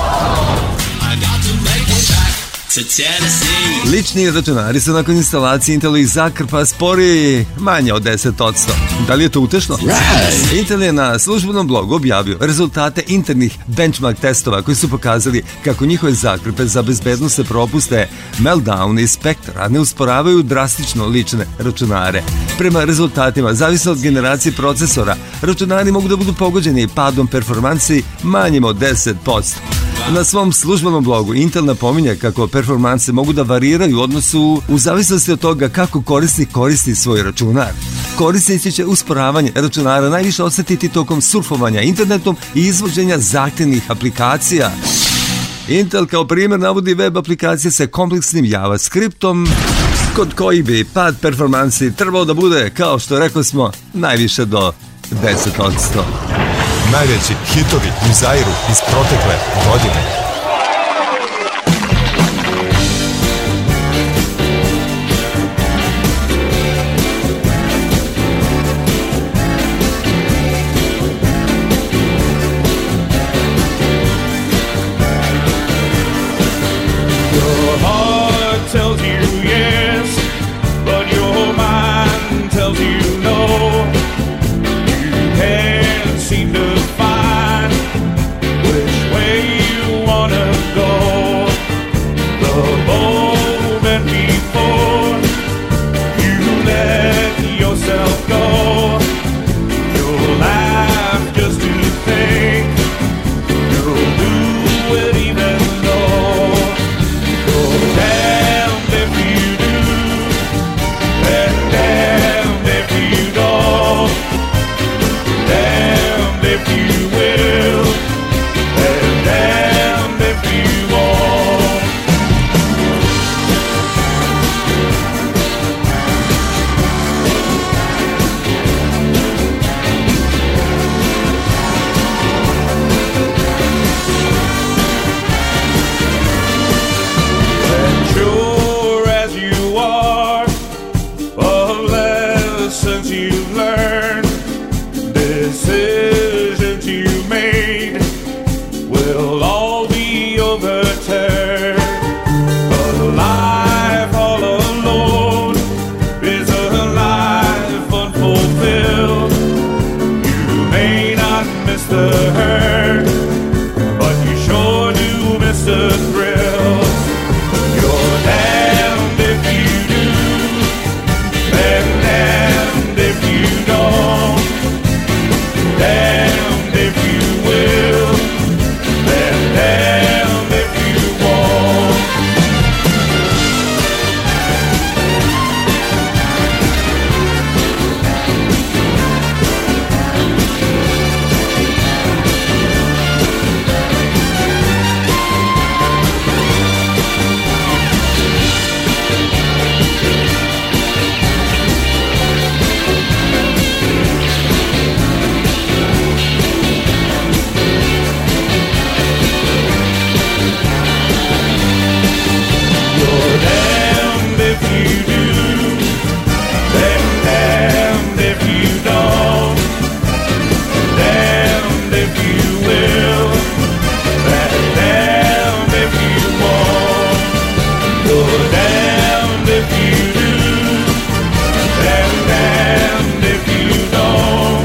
Lični računari su nakon instalacije Intelovih zakrpa spori manje od 10%. Da li je to utešno? Intel je na službenom blogu objavio rezultate internih benchmark testova koji su pokazali kako njihove zakrpe za bezbednosne propuste Meltdown i Spectre ne usporavaju drastično lične računare. Prema rezultatima, zavisno od generacije procesora, računari mogu da budu pogođeni padom performansi manjim od 10%. Na svom službenom blogu Intel napominje kako performanse mogu da variraju u odnosu u zavisnosti od toga kako korisnik koristi svoj računar. Korisnici će usporavanje računara najviše osetiti tokom surfovanja internetom i izvođenja zahtevnih aplikacija. Intel kao primjer navodi web aplikacije sa kompleksnim JavaScriptom, kod koji bi pad performansi trebao da bude, kao što rekao smo, najviše do 10%. Najveći hitovi u Zairu iz protekle godine. Seem to find you've learned, decisions you made will all be overturned. A life all alone is a life unfulfilled. You may not miss the hurt, but you sure do miss the thrill. You're damned if you do, and damned if you don't, damned if you will, and damned if you won't. You're damned if you do, and damned if you don't, damned if you will, and damned if you won't. You're damned if you do, and damned if you don't,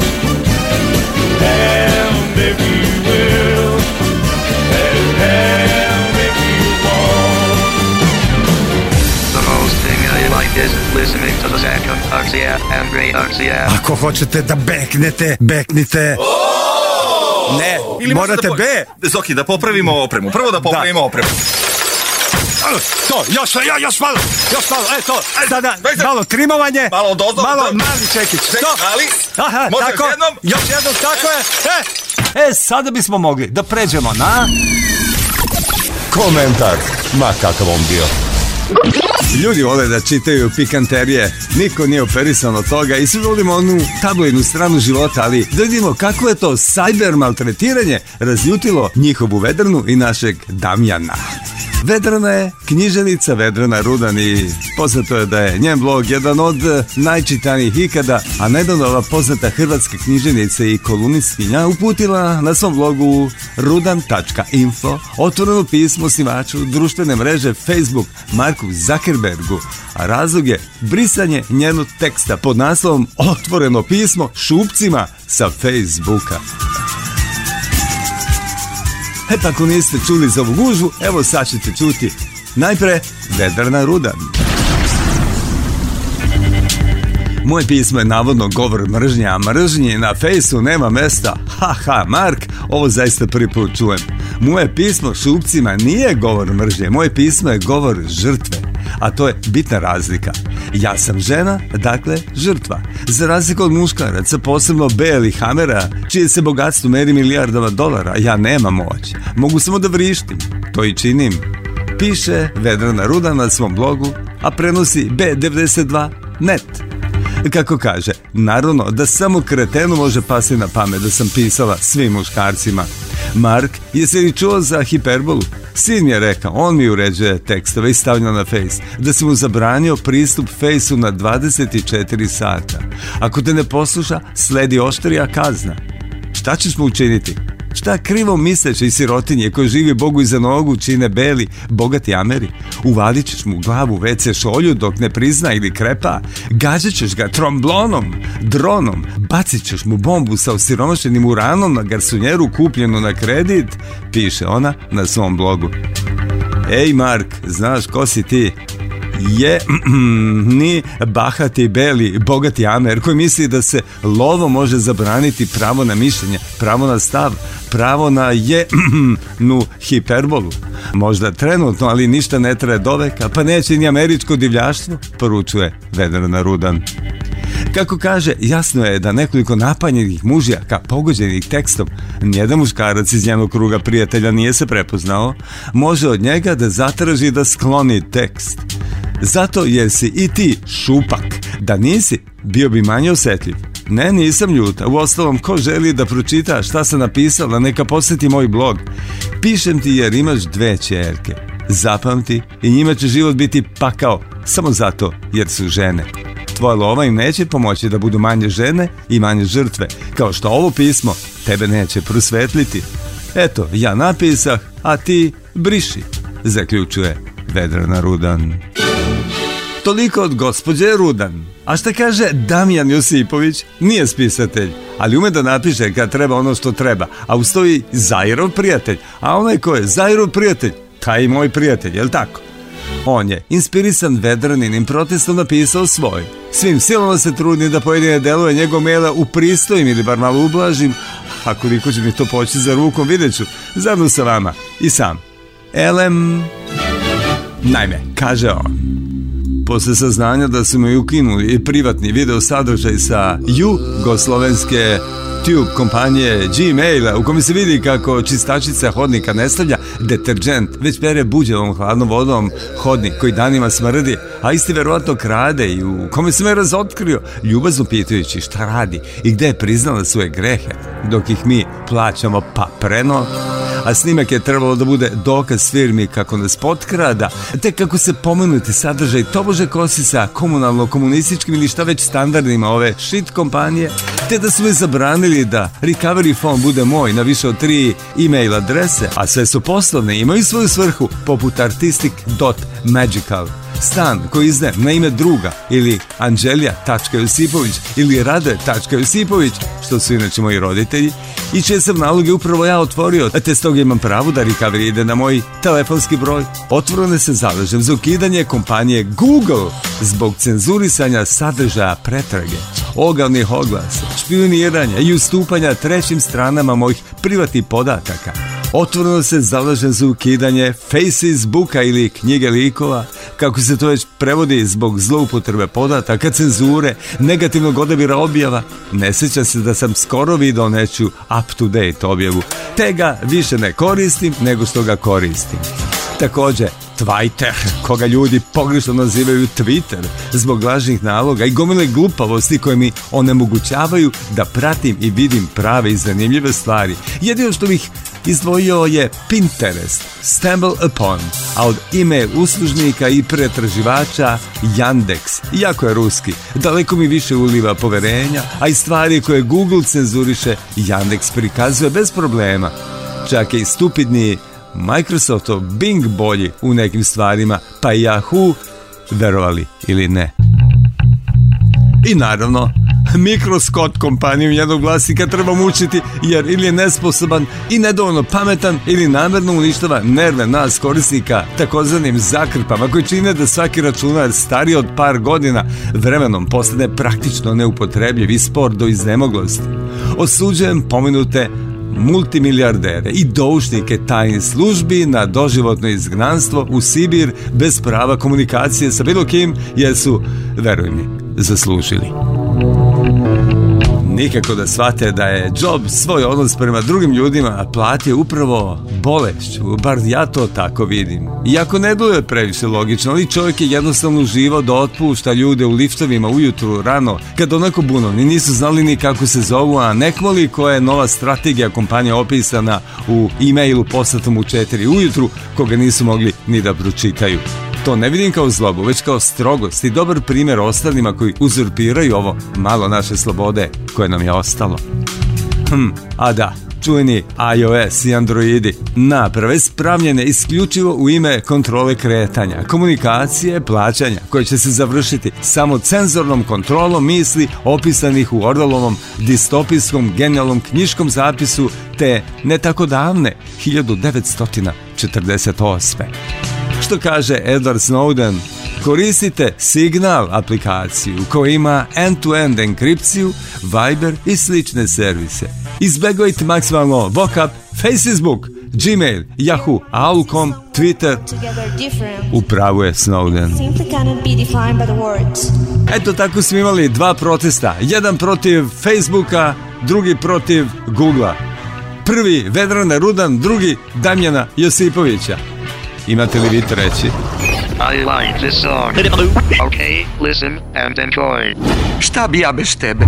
damned if you will, and damned if you won't. The most thing I like is listening to the Zakon RCF and Great RCF. Ako hoćete da beknite. Ne, ili morate B. Zoki, da popravimo opremu. Prvo da popravimo opremu. To, još malo, to. Sada malo trimovanje. Malo odozdo. Mali čekić. To. Mali. Aha, može tako. Još jednom, tako je. Sada bismo mogli da pređemo na komentar, ma kakav on bio. Ljudi vole da čitaju pikanterije, niko nije operisan od toga i svi volimo onu tabloidnu stranu života, ali da vidimo kako je to cyber maltretiranje razljutilo njihovu Vedranu i našeg Damjana. Vedrana je književnica Vedrana Rudan i poznato je da je njen blog jedan od najčitanijih ikada, a nedavno ova poznata hrvatska književnica i kolumnistkinja uputila na svom blogu rudan.info otvoreno pismo osnivaču društvene mreže Facebook Marku Zuckerbergu, a razlog je brisanje njenog teksta pod naslovom Otvoreno pismo šupcima sa Facebooka. Ako niste čuli za ovu gužvu, evo sad ćete čuti. Najpre, Vedrana Rudan. Moje pismo je navodno govor mržnje, a mržnji na fejsu nema mesta. Haha, Mark, ovo zaista prvi put čujem. Moje pismo šupcima nije govor mržnje, moje pismo je govor žrtve. A to je bitna razlika. Ja sam žena, dakle žrtva. Za razliku od muškaraca, posebno belih hamera, čije se bogatstvo meri milijardama dolara, ja nemam moć. Mogu samo da vrištim. To i činim. Piše Vedrana Rudan na svom blogu, a prenosi B92.net. Kako kaže, naravno da samo kretenu može pasti na pamet da sam pisala svim muškarcima. Mark, jesi li čuo za hiperbolu? Sin mi je rekao, on mi uređuje tekstove i stavlja na Face, da si mu zabranio pristup Faceu na 24 sata. Ako te ne posluša, sledi oštrija kazna. Šta ćeš mu učiniti? Šta krivo misleće i sirotinje koji živi Bogu iza nogu čine beli, bogati Ameri? Uvadit ćeš mu u glavu WC šolju dok ne prizna ili krepa, gađat ćeš ga tromblonom, dronom, bacit ćeš mu bombu sa osiromašenim uranom na garsonjeru kupljenu na kredit, piše ona na svom blogu. Ej Mark, znaš ko si ti? Ni bahati, beli, bogati Amer koji misli da se lovo može zabraniti pravo na mišljenje, pravo na stav, pravo na hiperbolu. Možda trenutno, ali ništa ne traje doveka, pa neće ni američko divljaštvo, poručuje Vedrana Rudan. Kako kaže, jasno je da nekoliko napanjenih mužjaka pogođenih tekstom, nijedan muškarac iz njenog kruga prijatelja nije se prepoznao, može od njega da zatraži da skloni tekst. Zato jer si i ti šupak. Da nisi, bio bi manje osjetljiv. Ne, nisam ljuta. Uostalom, ko želi da pročita šta sam napisala, neka posjeti moj blog. Pišem ti jer imaš 2 ćerke. Zapamti, i njima će život biti pakao samo zato jer su žene. tvoja lova im neće pomoći da budu manje žene i manje žrtve, kao što ovo pismo tebe neće prosvetliti. Eto, ja napisah, a ti briši, zaključuje Vedrana Rudan. Toliko od gospođe Rudan. A šta kaže Damjan Josipović? Nije spisatelj, ali ume da napiše kad treba ono što treba, a ustoji Zairov prijatelj, a onaj ko je Zairov prijatelj, taj i moj prijatelj, jel tako? On je, inspirisan Vedraninim protestom, napisao svoj. Svim silama se trudi da pojedine delove njegov maila upristojim ili bar malo ublažim, a koliko će mi to poći za rukom, vidjet ću, zajedno sa vama i sam. Elem... Naime, kaže on, posle saznanja da su mi ukinuli privatni video sadržaj sa jugoslovenske tube kompanije Gmaila, u kome se vidi kako čistačica hodnika ne stavlja deterđent, već pere buđevom hladnom vodom hodnik koji danima smrdi, a isti verovatno krade, i u kome se me razotkrio, ljubazno pitajući šta radi i gde je priznala svoje grehe, dok ih mi plaćamo papreno, a snimak je trebalo da bude dokaz firmi kako nas potkrada, te kako se pomenuti sadržaj tobože kosi sa komunalno-komunističkim ili šta već standardima ove shit kompanije, te da su mi zabranili da recovery phone bude moj na više od 3 e-mail adrese, a sve su poslovne i imaju svoju svrhu, poput artistic.magical. Stan koji izdaje na ime druga ili Anđelija.Josipović ili Rade.Josipović, što su inače moji roditelji, i čije sam naloge upravo ja otvorio, te stoga imam pravo da recovery ide na moj telefonski broj. Otvoreno se zalažem za ukidanje kompanije Google zbog cenzurisanja sadržaja pretrage, ogavnih oglasa, špijuniranja i ustupanja trećim stranama mojih privatnih podataka. Otvoreno se zalažem za ukidanje Facebooka ili knjige likova, kako se to već prevodi, zbog zloupotrebe podataka, cenzure, negativnog odabira objava. Ne sjećam se da sam skoro video neću up-to-date objavu, te ga više ne koristim nego što ga koristim. Također, Twitter, koga ljudi pogrešno nazivaju Twitter, zbog lažnih naloga i gomile glupavosti koje mi onemogućavaju da pratim i vidim prave i zanimljive stvari. Jedino što bih izdvojio je Pinterest, Stumble Upon, a od e-mail uslužnika i pretraživača Yandex, iako je ruski, daleko mi više uliva poverenja, a i stvari koje Google cenzuriše Yandex prikazuje bez problema. Čak je i stupidniji Microsoftov Bing bolji u nekim stvarima, pa i Yahoo, verovali ili ne. I naravno, Microsoft kompaniju jednog vlasnika treba mučiti, jer ili je nesposoban i nedovoljno pametan, ili namjerno uništava nerve nas korisnika takozvanim zakrpama koji čine da svaki računar stariji od par godina vremenom postane praktično neupotrebljiv i spor do iznemoglosti. Osuđujem pomenute multimilijardere i doušnike tajnih službi na doživotno izgnanstvo u Sibir bez prava komunikacije sa bilo kim, jer su, veruj mi, zaslužili. Nikako da shvate da je Jobs svoj odnos prema drugim ljudima platio upravo bolešću, bar ja to tako vidim. Iako ne duje previše logično, ali čovjek je jednostavno uživao da otpušta ljude u liftovima ujutru rano, kad onako bunovni nisu znali ni kako se zovu, a nekmoli koja je nova strategija kompanije opisana u e-mailu poslatom u 4 ujutru, koga nisu mogli ni da pročitaju. To ne vidim kao zlobu, već kao strogost i dobar primjer ostalima koji uzurpiraju ovo malo naše slobode koje nam je ostalo. A da, čujni iOS i Androidi, naprave spravljene isključivo u ime kontrole kretanja, komunikacije, plaćanja, koje će se završiti samo cenzornom kontrolom misli opisanih u Orwellovom distopijskom genijalnom knjiškom zapisu te ne tako davne 1948. Što kaže Edward Snowden, koristite Signal aplikaciju koja ima end-to-end enkripciju, Viber i slične servise. Izbegujte maksimalno WhatsApp, Facebook, Gmail, Yahoo, Aul.com, Twitter. Upravo je Snowden. Eto, tako smo imali dva protesta. Jedan protiv Facebooka, drugi protiv Googlea. Prvi Vedrana Rudan, drugi Damjana Josipovića. Imate li vi treći? I like this song. Okay, listen and enjoy. Šta bi ja bez tebe?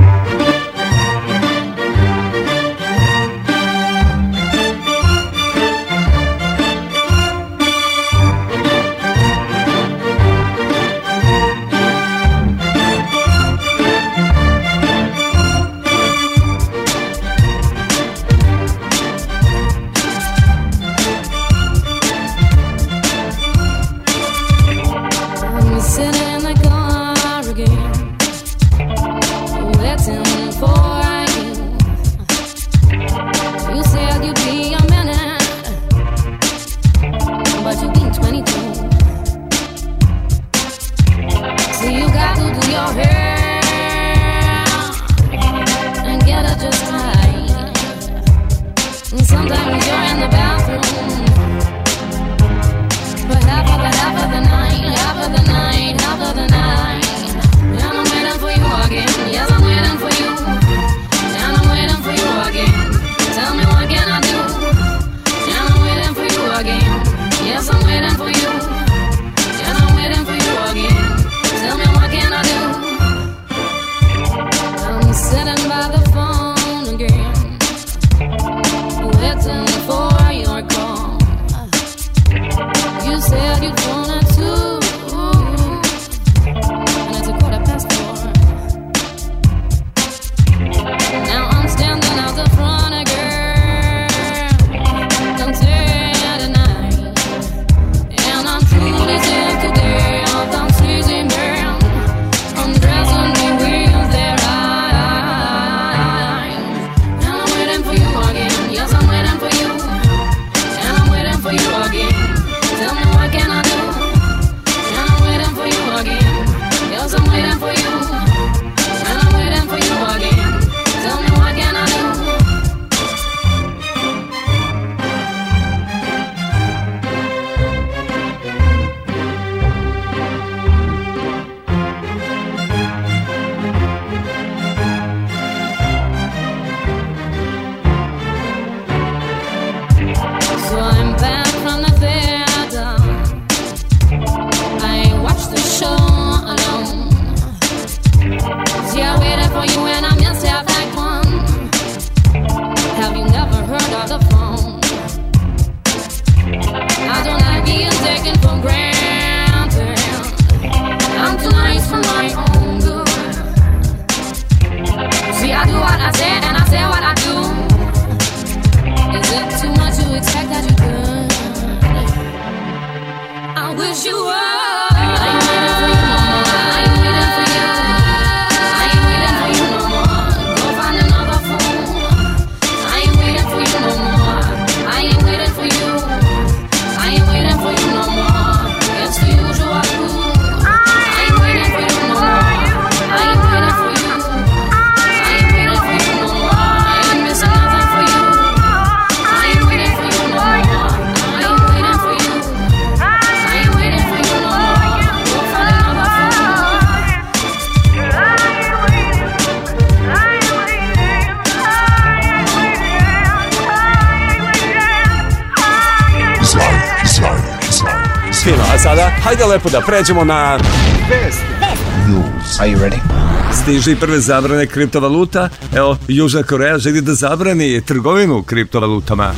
sada, hajde lepo da pređemo na... News. Are you ready? Stiže i prve zabrane kriptovaluta. Evo, Južna Koreja želi da zabrani trgovinu kriptovalutama.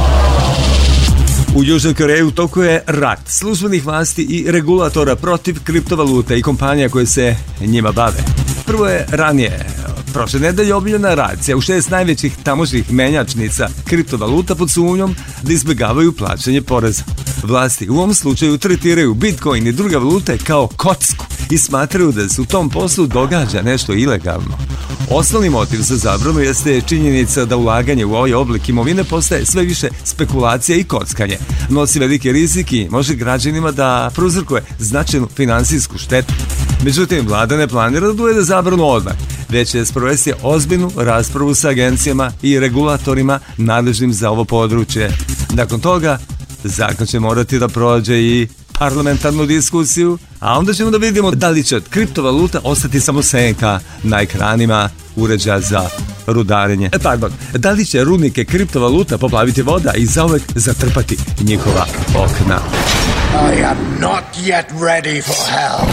U Južnoj Koreji u toku je rat službenih vlasti i regulatora protiv kriptovaluta i kompanija koje se njima bave. Prvo je ranije, prošle nedelje, objavljena racija u 6 najvećih tamošnjih menjačnica kriptovaluta pod sumnjom da izbjegavaju plaćanje poreza. Vlasti u ovom slučaju tretiraju Bitcoin i druge valute kao kocku i smatraju da se u tom poslu događa nešto ilegalno. Osnovni motiv za zabranu jeste činjenica da ulaganje u ovaj oblik imovine postaje sve više spekulacija i kockanje. Nosi velike rizike i može građanima da prouzrokuje značajnu finansijsku štetu. Međutim, vlada ne planira da uvede zabranu odmah, već će sprovesti ozbiljnu raspravu sa agencijama i regulatorima nadležnim za ovo područje. Nakon toga, zakon će morati da prođe i parlamentarnu diskusiju, a onda ćemo da vidimo da li će od kriptovaluta ostati samo senka na ekranima uređaja za rudarenje. Da li će rudnike kriptovaluta poplaviti voda i zauvek zatrpati njihova okna? I am not yet ready for hell.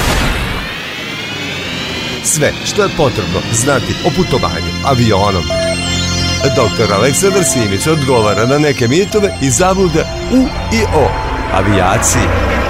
Sve što je potrebno znati o putovanju avionom. Dr. Aleksandar Simić odgovara na neke mitove i zablude u i o avijaciji.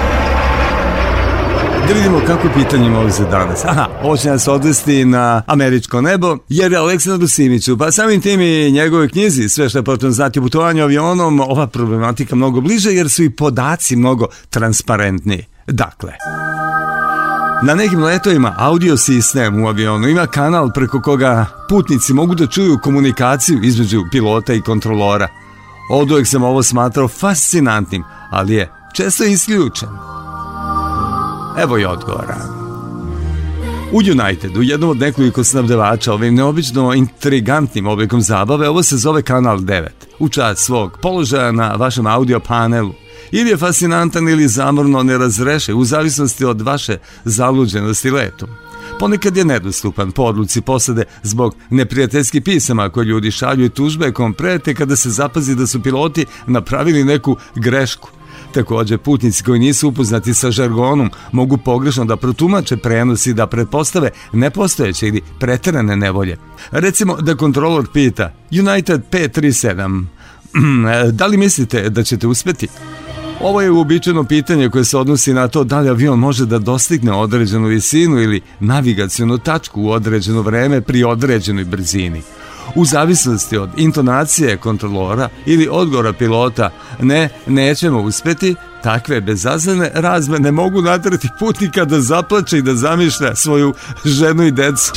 Da vidimo kako je pitanje imao za danas. Ovo će nas odvesti na američko nebo, jer je Aleksandru Simiću, pa samim tim i njegove knjizi Sve što je potrebno znati o putovanju avionom, ova problematika mnogo bliže, jer su i podaci mnogo transparentniji. Dakle, na nekim letovima audio sistem u avionu ima kanal preko koga putnici mogu da čuju komunikaciju između pilota i kontrolora. Od uvek sam ovo smatrao fascinantnim, ali je često isključen. Evo i odgovora. U Unitedu, jednom od nekoliko snabdevača ovim neobično intrigantnim oblikom zabave, ovo se zove kanal 9, u čast svog položaja na vašem audio panelu. Ili je fascinantan ili zamorno ne razreše, u zavisnosti od vaše zaluđenosti letom. Ponekad je nedostupan po odluci posade zbog neprijateljskih pisama koje ljudi šalju i tužbe kom prete kada se zapazi da su piloti napravili neku grešku. Također, putnici koji nisu upoznati sa žargonom mogu pogrešno da protumače prenos i da pretpostave nepostojeće ili preterane nevolje. Recimo da kontrolor pita United 537, da li mislite da ćete uspjeti? Ovo je uobičajeno pitanje koje se odnosi na to da li avion može da dostigne određenu visinu ili navigacionu tačku u određeno vreme pri određenoj brzini. U zavisnosti od intonacije kontrolora ili odgovora pilota nećemo uspjeti, takve bezazlene razmene mogu naterati putnika da zaplače i da zamišlja svoju ženu i decu.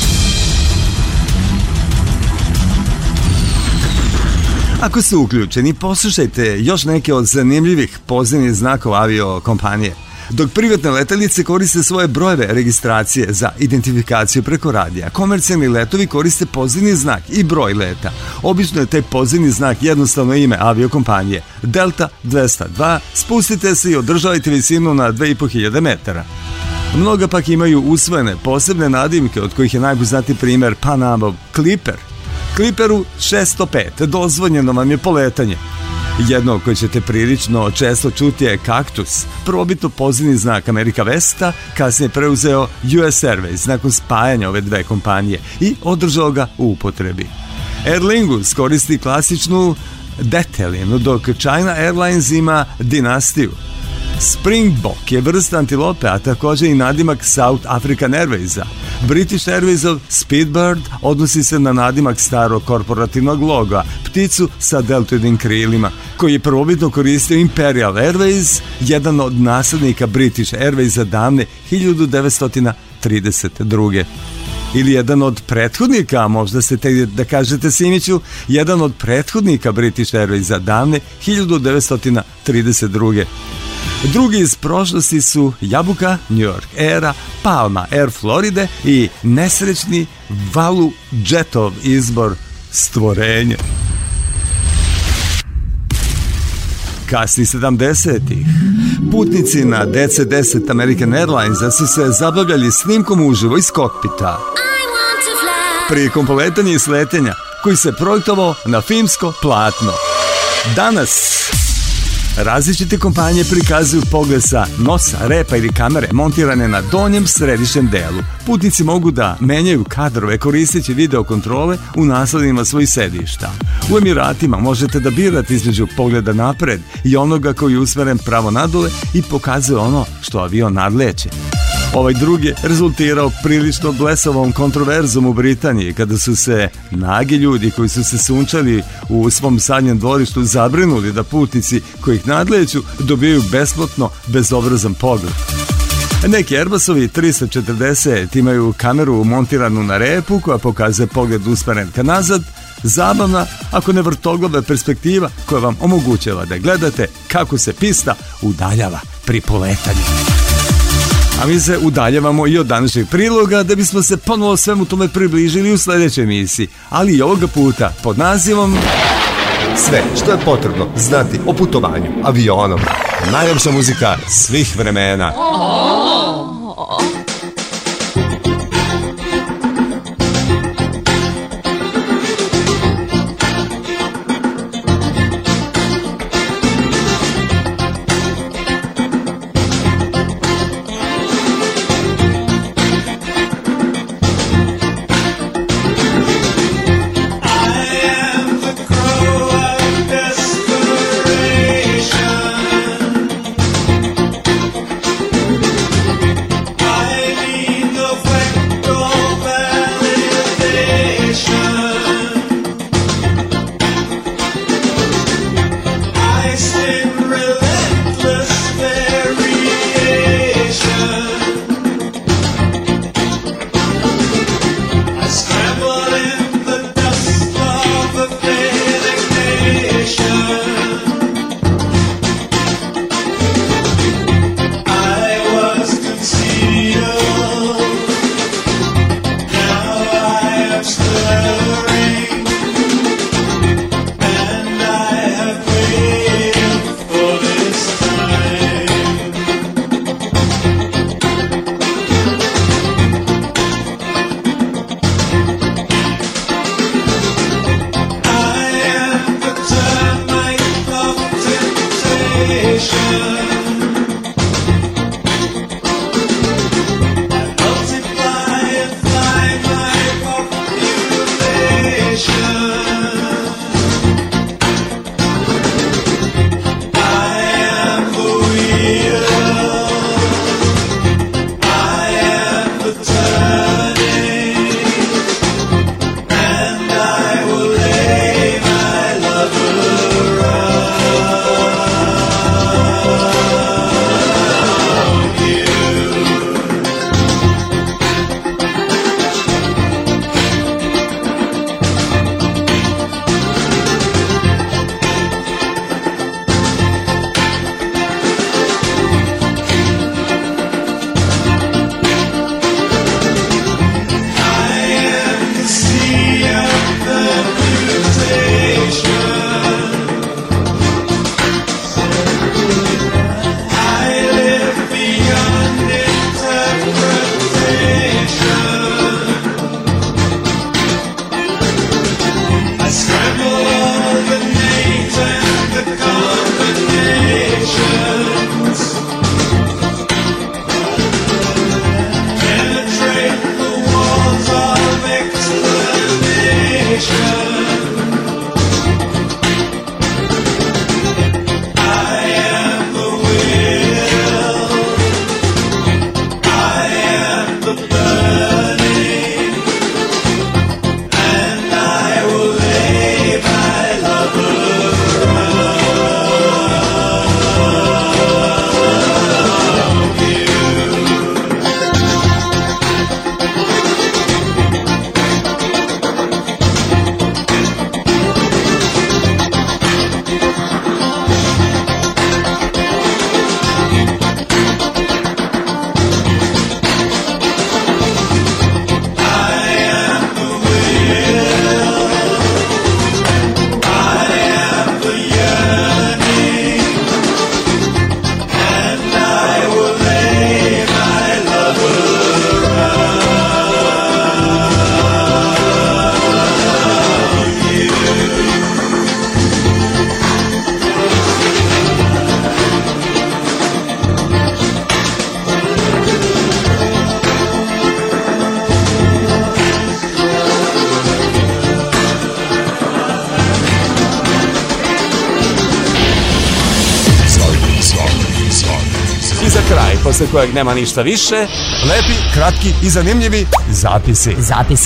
Ako ste uključeni, poslušajte još neke od zanimljivih pozivnih znakova aviokompanije. Dok privatne letelice koriste svoje brojeve registracije za identifikaciju preko radija, komercijalni letovi koriste pozivni znak i broj leta. Obično je taj pozivni znak jednostavno ime aviokompanije. Delta 202, spustite se i održavajte visinu na 2500 metara. Mnoga pak imaju usvojene posebne nadimke, od kojih je najpoznatiji primjer Panamov Clipper. Clipperu 605, dozvoljeno vam je poletanje. Jedno koje ćete prilično često čuti je Kaktus, prvobitno pozivni znak America Westa, kasnije preuzeo US Airways nakon spajanja ove dve kompanije i održao ga u upotrebi. Aer Lingus koristi klasičnu detelinu, dok China Airlines ima dinastiju. Springbok je vrsta antilope, a također i nadimak South African Airwaysa. British Airwaysov Speedbird odnosi se na nadimak starog korporativnog loga, pticu sa deltoidnim krilima, koji je prvobitno koristio Imperial Airways, jedan od naslednika British Airwaysa davne 1932. Ili jedan od prethodnika, možda ste te da kažete Simiću, jedan od prethodnika British Airwaysa davne 1932. Drugi iz prošlosti su Jabuka, New York Aira, Palma Air Floride i nesrećni Valu Jetov izbor stvorenja. Kasni 70-ih. Putnici na DC-10 American Airlinesa su se zabavljali snimkom uživo iz kokpita. Prilikom poletanja i sletenja koji se projektovao na filmsko platno. Danas Različite kompanije prikazuju pogled sa nosa, repa ili kamere montirane na donjem središnjem delu. Putnici mogu da menjaju kadrove koristeći video kontrole u naslovima svojih sedišta. U Emiratima možete da birate između pogleda napred i onoga koji je usmeren pravo nadole i pokazuje ono što avion nadleće. Ovaj drugi je rezultirao prilično blesavom kontroverzom u Britaniji kada su se nagi ljudi koji su se sunčali u svom sadnjem dvorištu zabrinuli da putnici koji ih nadleću dobijaju besplatno bezobrazan pogled. Neki Airbusovi 340 imaju kameru montiranu na repu koja pokazuje pogled usmeren ka nazad, zabavna, ako ne vrtoglava perspektiva koja vam omogućava da gledate kako se pista udaljava pri poletanju. A mi se udaljavamo i od današnjeg priloga da bismo se ponovo svemu tome približili u sljedećoj emisiji, ali i ovoga puta pod nazivom Sve što je potrebno znati o putovanju avionom. Najljepša muzika svih vremena. posle kojeg nema ništa više. Lepi, kratki i zanimljivi zapisi.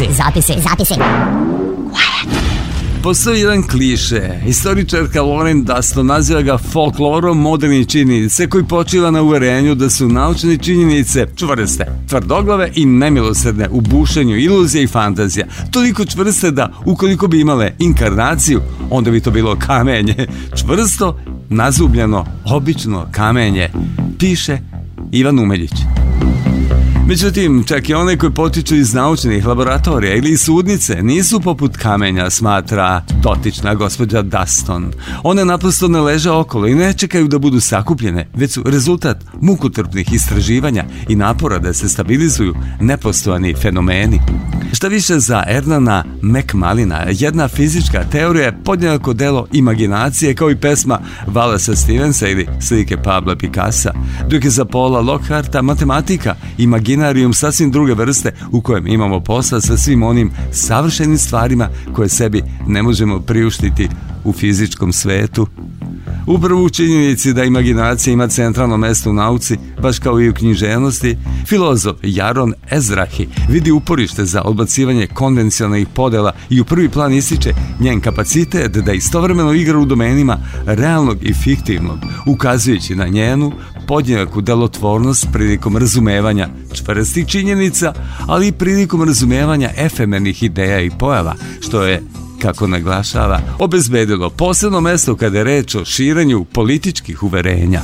Postoji jedan kliše. Istoričarka Lauren Dustin naziva ga folklorom modernih činjenice koji počiva na uverenju da su naučne činjenice čvrste, tvrdoglave i nemilosrdne u bušenju iluzija i fantazija. Toliko čvrste da ukoliko bi imale inkarnaciju, onda bi to bilo kamenje. Čvrsto, nazubljeno, obično kamenje. Piše Ivan Umeljić. Međutim, čak i one koji potiču iz naučnih laboratorija ili iz sudnice nisu poput kamenja, smatra dotična gospođa Dustin. One naprosto ne leže okolo i ne čekaju da budu sakupljene, već su rezultat mukotrpnih istraživanja i napora da se stabilizuju nepostojani fenomeni. Šta više, za Ernana McMallina jedna fizička teorija je podjednako delo imaginacije kao i pesma Wallace Stevensa ili slike Pabla Picassa, dok je za Paula Lockharta matematika imaginarijum sasvim druge vrste u kojem imamo posla sa svim onim savršenim stvarima koje sebi ne možemo priuštiti u fizičkom svetu. Upravo u činjenici da imaginacija ima centralno mesto u nauci, baš kao i u književnosti, filozof Jaron Ezrahi vidi uporište za odbacivanje konvencionalnih podela i u prvi plan ističe njen kapacitet da istovremeno igra u domenima realnog i fiktivnog, ukazujući na njenu podjednaku delotvornost prilikom razumevanja čvrstih činjenica, ali i prilikom razumevanja efemernih ideja i pojava, što je, kako naglašava, obezbedilo posebno mesto kada je reč o širenju političkih uverenja.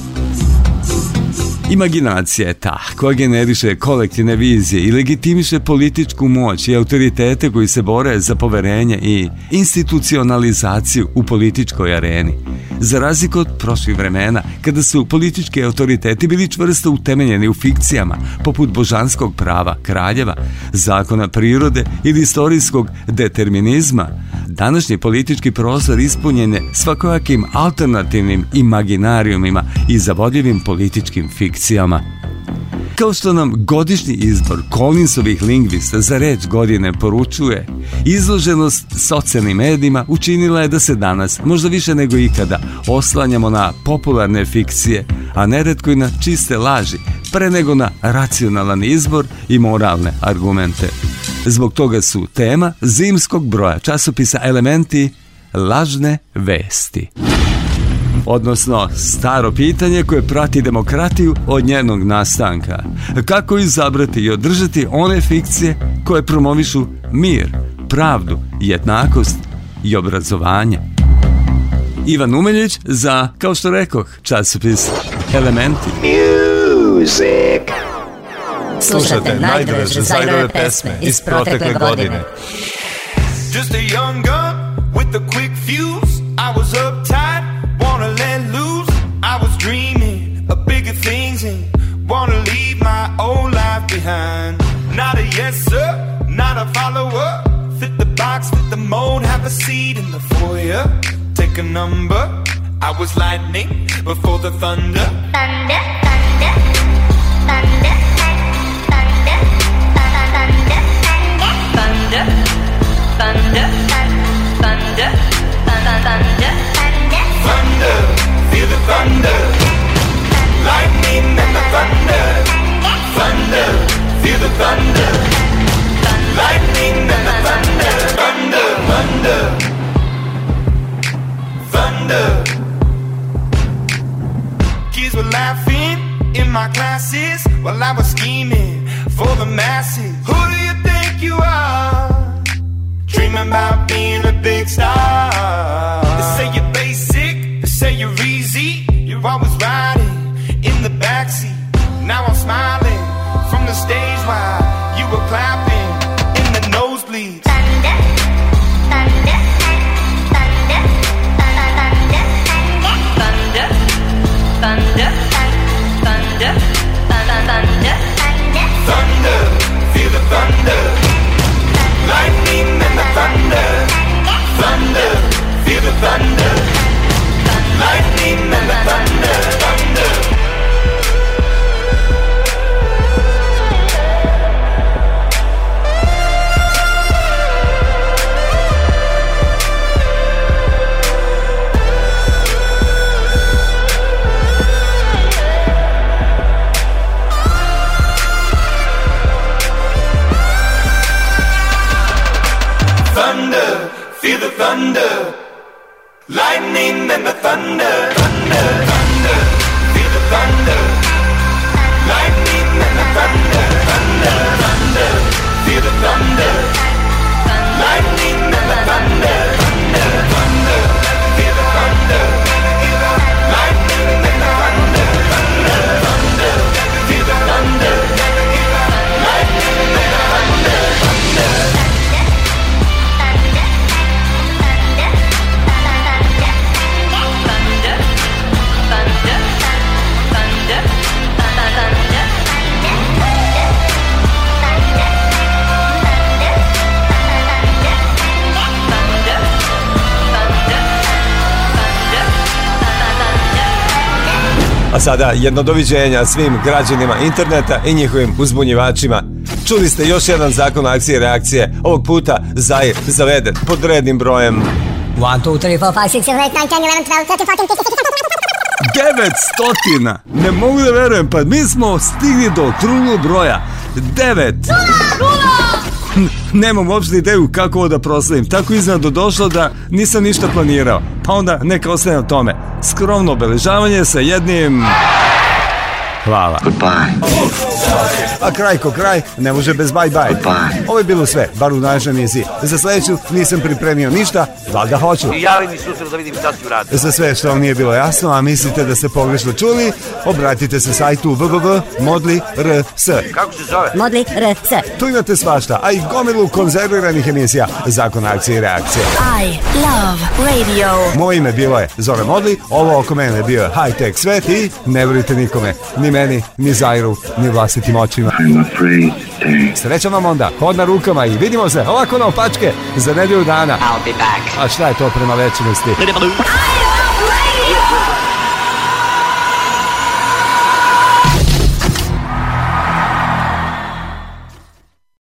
Imaginacija je ta koja generiše kolektivne vizije i legitimiše političku moć i autoritete koji se bore za poverenje i institucionalizaciju u političkoj areni. Za razliku od prošlih vremena, kada su politički autoriteti bili čvrsto utemeljeni u fikcijama, poput božanskog prava, kraljeva, zakona prirode ili istorijskog determinizma, današnji politički prostor ispunjen je svakojakim alternativnim imaginarijumima i zavodljivim političkim fikcijama. Kao što nam godišnji izbor Collinsovih lingvista za reč godine poručuje, izloženost socijalnim medijima učinila je da se danas, možda više nego ikada, oslanjamo na popularne fikcije, a neretko i na čiste laži, pre nego na racionalan izbor i moralne argumente. Zbog toga su tema zimskog broja časopisa Elementi lažne vesti. Odnosno, staro pitanje koje prati demokratiju od njenog nastanka. Kako izabrati i održati one fikcije koje promovišu mir, pravdu, jednakost i obrazovanje? Ivan Umeljić za, kao što rekoh, časopis Elementi. Music. Slušajte najdraže Zajdove pesme iz protekle godine. Just a young gun with a quick fuse. I was uptight, wanna let loose. I was dreaming of bigger things and wanna leave my old life behind. Not a yes sir, not a follower. Fit the box, fit the mold, have a seat in the foyer. Take a number. I was lightning before the thunder. Thunder, thunder, thunder, thunder, thunder, thunder, thunder, thunder, thunder, Thunder, feel the thunder. Lightning and the thunder. Thunder, feel the thunder. Lightning and the thunder. Thunder, thunder, thunder. Kids were laughing in my classes while I was scheming for the masses. Who do you think you are? Dreaming about being a big star. They say you're basic, they say you're easy. You're always riding in the backseat. Now I'm smiling from the stage while you were clapping in the nosebleeds. thunder, thunder, thunder, thunder, Thunder, thunder, thunder, thunder, Thunder, feel the thunder. Lightning and the thunder. Thunder, feel the thunder, lightning and the thunder, thunder, thunder, feel the thunder, lightning and the thunder, thunder, thunder, feel the thunder, lightning and the thunder, thunder, thunder, feel the thunder, lightning and the thunder, thunder, thunder, feel the thunder, lightning and the thunder, thunder. A sada jedno doviđenja svim građanima interneta i njihovim uzbunjivačima. Čuli ste još jedan zakon akcije i reakcije. Ovog puta Zair zaveden pod rednim brojem 1, 2, 3, 4, 5, 6, 7, 8, 9, 10, 11, 12, 13, 14, 15, 900! Ne mogu da verujem, pa mi smo stigli do okruglu broja 9. Nemam uopšte ideju kako ovo da proslavim. Tako iznenadno došlo da nisam ništa planirao. Pa onda neka ostane na tome. Skromno obeležavanje sa jednim... Hvala. A kraj ko kraj, ne može bez bye bye. Ovo je bilo sve, bar u našoj emisiji. Za sledeću nisam pripremio ništa, valjda hoću. I javi mi sutra da vidim šta si uradio. Za sve što vam nije bilo jasno, a mislite da ste pogrešno čuli, obratite se sajtu www.modli.rs. Kako se zove? Modli.rs. Tu imate svašta, a i gomilu konzerviranih emisija, zakon akcije i reakcije. I love radio. Moje ime bilo je Zoran Modli, ovo oko mene je bio high-tech svet i ne verujte nikome, ni meni, ni Zairu, ni vlastitim očima. Srećan vam onda, hod na rukama i vidimo se ovako na opačke za nedelju dana. I'll be back. A šta je to prema večnosti?